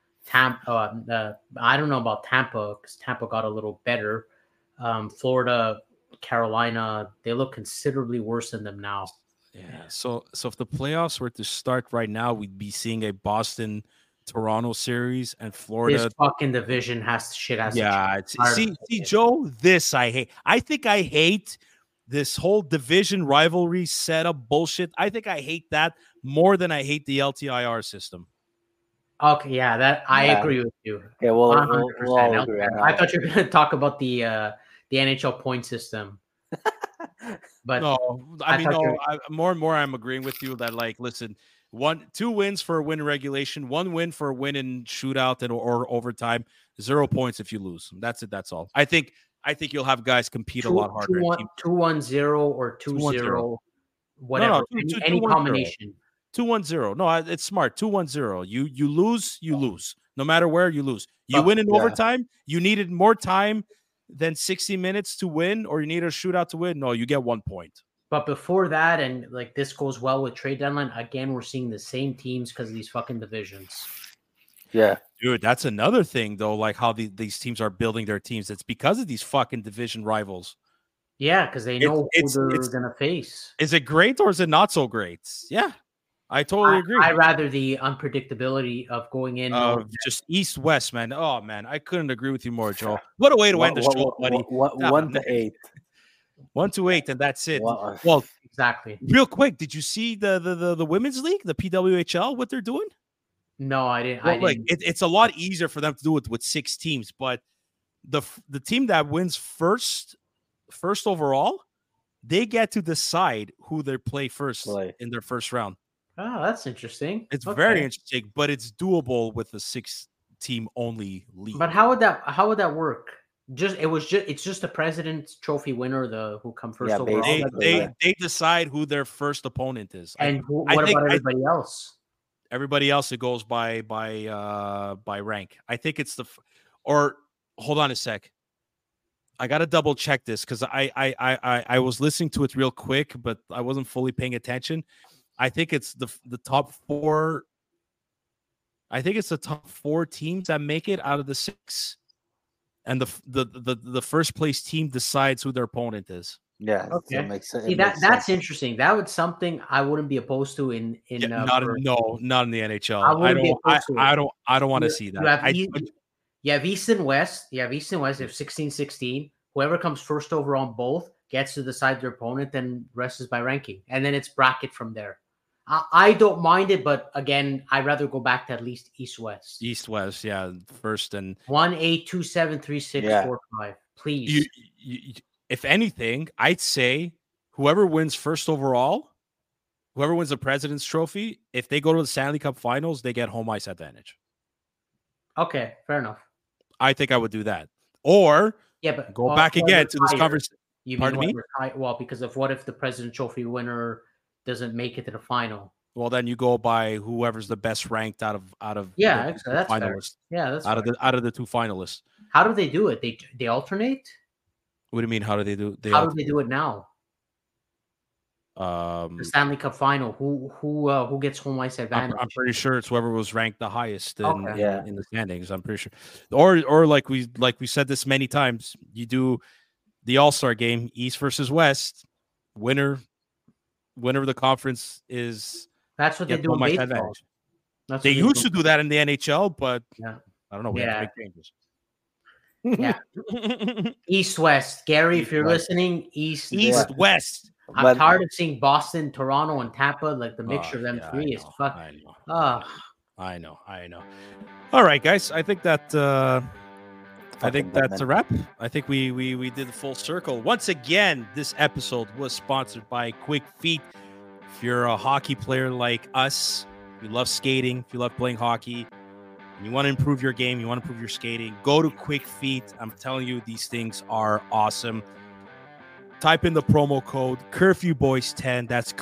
Tampa. I don't know about Tampa because Tampa got a little better. Florida, Carolina, they look considerably worse than them now. Yeah. So if the playoffs were to start right now, we'd be seeing a Boston Toronto series and Florida. This fucking division has to see, Joe, this I hate. I think I hate this whole division rivalry setup bullshit. I think I hate that more than I hate the LTIR system. Okay, yeah, that I agree with you. Yeah, we'll 100%. all agree on I that. thought you were going to talk about the NHL point system. But No, more and more I'm agreeing with you that, like, listen, 2 wins for a win in regulation, 1 win for a win in shootout or overtime, 0 points if you lose. That's it. That's all. I think you'll have guys compete a lot harder. 2-1-0 or 2-0, whatever. Any 2-1-0. combination. 2-1-0. No, it's smart. 2-1-0. You lose, you lose. No matter where you lose. You win in overtime. You needed more time than 60 minutes to win, or you need a shootout to win. No, you get 1 point. But before that, and like this goes well with trade deadline, again, we're seeing the same teams because of these fucking divisions. Yeah. Dude, that's another thing, though, like how these teams are building their teams. It's because of these fucking division rivals. Yeah, because they know who they're going to face. Is it great or is it not so great? Yeah, I totally agree. I rather the unpredictability of going in. Just East-West, man. Oh, man, I couldn't agree with you more, Joe. What a way to end the show, buddy. 1-8. 1-8, and that's it. Well, exactly. Real quick, did you see the women's league, the PWHL, what they're doing? No, I didn't. Well, it's a lot easier for them to do it with 6 teams, but the team that wins first overall, they get to decide who they play first in their first round. Oh, that's interesting. It's very interesting, but it's doable with a 6-team only league. But how would that work? It's just the President's Trophy winner, who come first overall. They decide who their first opponent is. And what about everybody else? Everybody else, it goes by rank. I think it's or hold on a sec. I gotta double check this because I was listening to it real quick, but I wasn't fully paying attention. I think it's the top 4. I think it's the top 4 teams that make it out of the 6, and the first place team decides who their opponent is. Yeah, okay. That makes sense. See, that's interesting. That would something I wouldn't be opposed to in not in the NHL. I don't want to see that. You have East and West. You have 16-16. Whoever comes first over on both gets to decide their opponent, then rest is by ranking, and then it's bracket from there. I don't mind it, but again, I'd rather go back to at least East-West. East-West, yeah, first and 1-8, 2-7, 3-6, 4-5. Please. If anything, I'd say whoever wins first overall, whoever wins the President's Trophy, if they go to the Stanley Cup Finals, they get home ice advantage. Okay, fair enough. I think I would do that. Or but go back again to this conversation. Pardon me? Well, because of what if the President's Trophy winner doesn't make it to the final? well, then you go by whoever's the best ranked out of Yeah, the actually, that's fair. finalists. Yeah, that's Out of the two finalists. How do they do it? They alternate? What do you mean? How do they do? How do they do it now? The Stanley Cup final. Who gets home ice advantage? I'm pretty sure it's whoever was ranked the highest in the standings. I'm pretty sure. Or like we said this many times, you do the All-Star game, East versus West. Winner of the conference is that's what they do in baseball. They used to do that in the NHL, but I don't know. We have to make changes. Yeah. East West. Gary, if you're listening, East West. I'm tired of seeing Boston, Toronto, and Tampa. Like the mixture of them three is fuck. I know. All right, guys. I think that's a wrap. I think we did the full circle. Once again, this episode was sponsored by Quick Feet. If you're a hockey player like us, you love skating, if you love playing hockey, and you want to improve your game, you want to improve your skating, go to Quick Feet. I'm telling you, these things are awesome. Type in the promo code CurfewBoys10. That's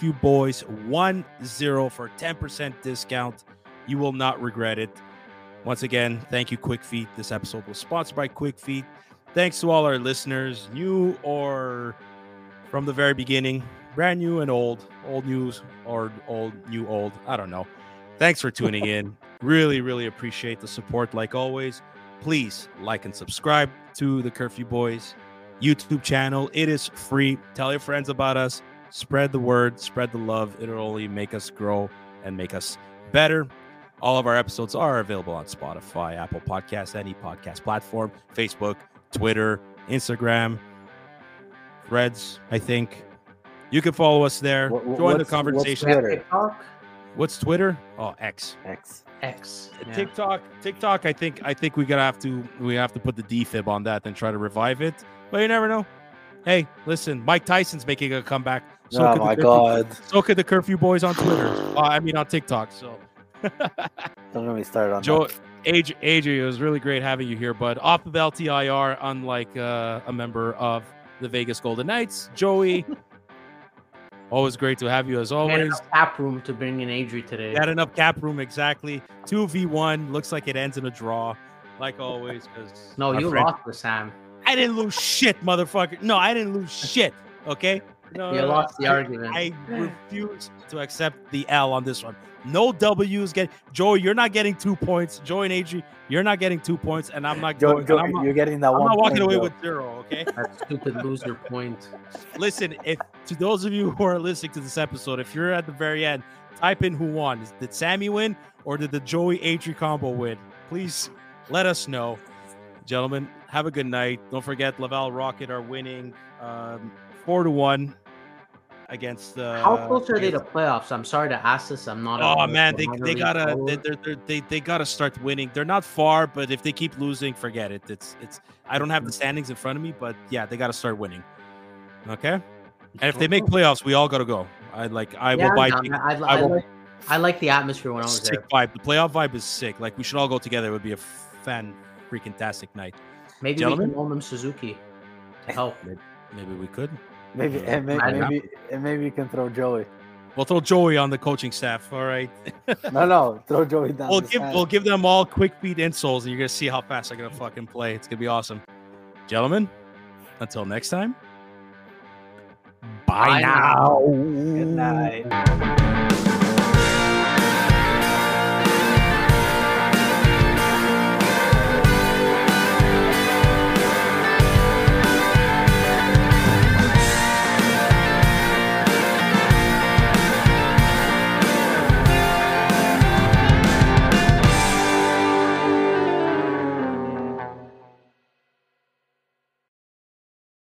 CurfewBoys10 for 10% discount. You will not regret it. Once again, thank you, Quick Feet. This episode was sponsored by Quick Feet. Thanks to all our listeners, new or from the very beginning, brand new and old news or old. I don't know. Thanks for tuning in. Really, really appreciate the support. Like always, please like and subscribe to the Curfew Boys YouTube channel. It is free. Tell your friends about us. Spread the word, spread the love. It'll only make us grow and make us better. All of our episodes are available on Spotify, Apple Podcasts, any podcast platform, Facebook, Twitter, Instagram, Threads, I think. You can follow us there. Join the conversation. What's Twitter? Oh, X. Yeah. TikTok. I think we have to put the defib on that and try to revive it. But you never know. Hey, listen, Mike Tyson's making a comeback. So my God. So could the Curfew Boys on Twitter. On TikTok. So don't let me start on that. AJ, it was really great having you here, bud. Off of LTIR, unlike a member of the Vegas Golden Knights. Joey, always great to have you as always. Had enough cap room to bring in Adri today. Had enough cap room, exactly. 2v1. Looks like it ends in a draw, like always. No, you lost with Sam. I didn't lose shit, motherfucker. No, I didn't lose shit. Okay? No, you lost the argument. I refuse to accept the L on this one. No W's. Joey, you're not getting 2 points. Joey and Adri, you're not getting 2 points, and I'm not going. You're getting that one. I'm not walking away though. with 0. Okay. That stupid loser point. Listen, if to those of you who are listening to this episode, if you're at the very end, type in who won. Did Sammy win or did the Joey Adri combo win? Please let us know, gentlemen. Have a good night. Don't forget, Laval Rocket are winning 4-1 against the. How close are they to playoffs? I'm sorry to ask this. I'm not. Oh man, they gotta start winning. They're not far, but if they keep losing, forget it. It's. I don't have the standings in front of me, but yeah, they gotta start winning. Okay, and if they make playoffs, we all gotta go. I will buy. I like the atmosphere when I was sick there. Vibe. The playoff vibe is sick. Like we should all go together. It would be a freaking-tastic night. Maybe we can loan them Suzuki to help. Maybe we could. Maybe you can throw Joey. We'll throw Joey on the coaching staff. All right. No, throw Joey down. We'll give them all Quick Feet insoles, and you're gonna see how fast they're gonna fucking play. It's gonna be awesome, gentlemen. Until next time. Bye now. Good night.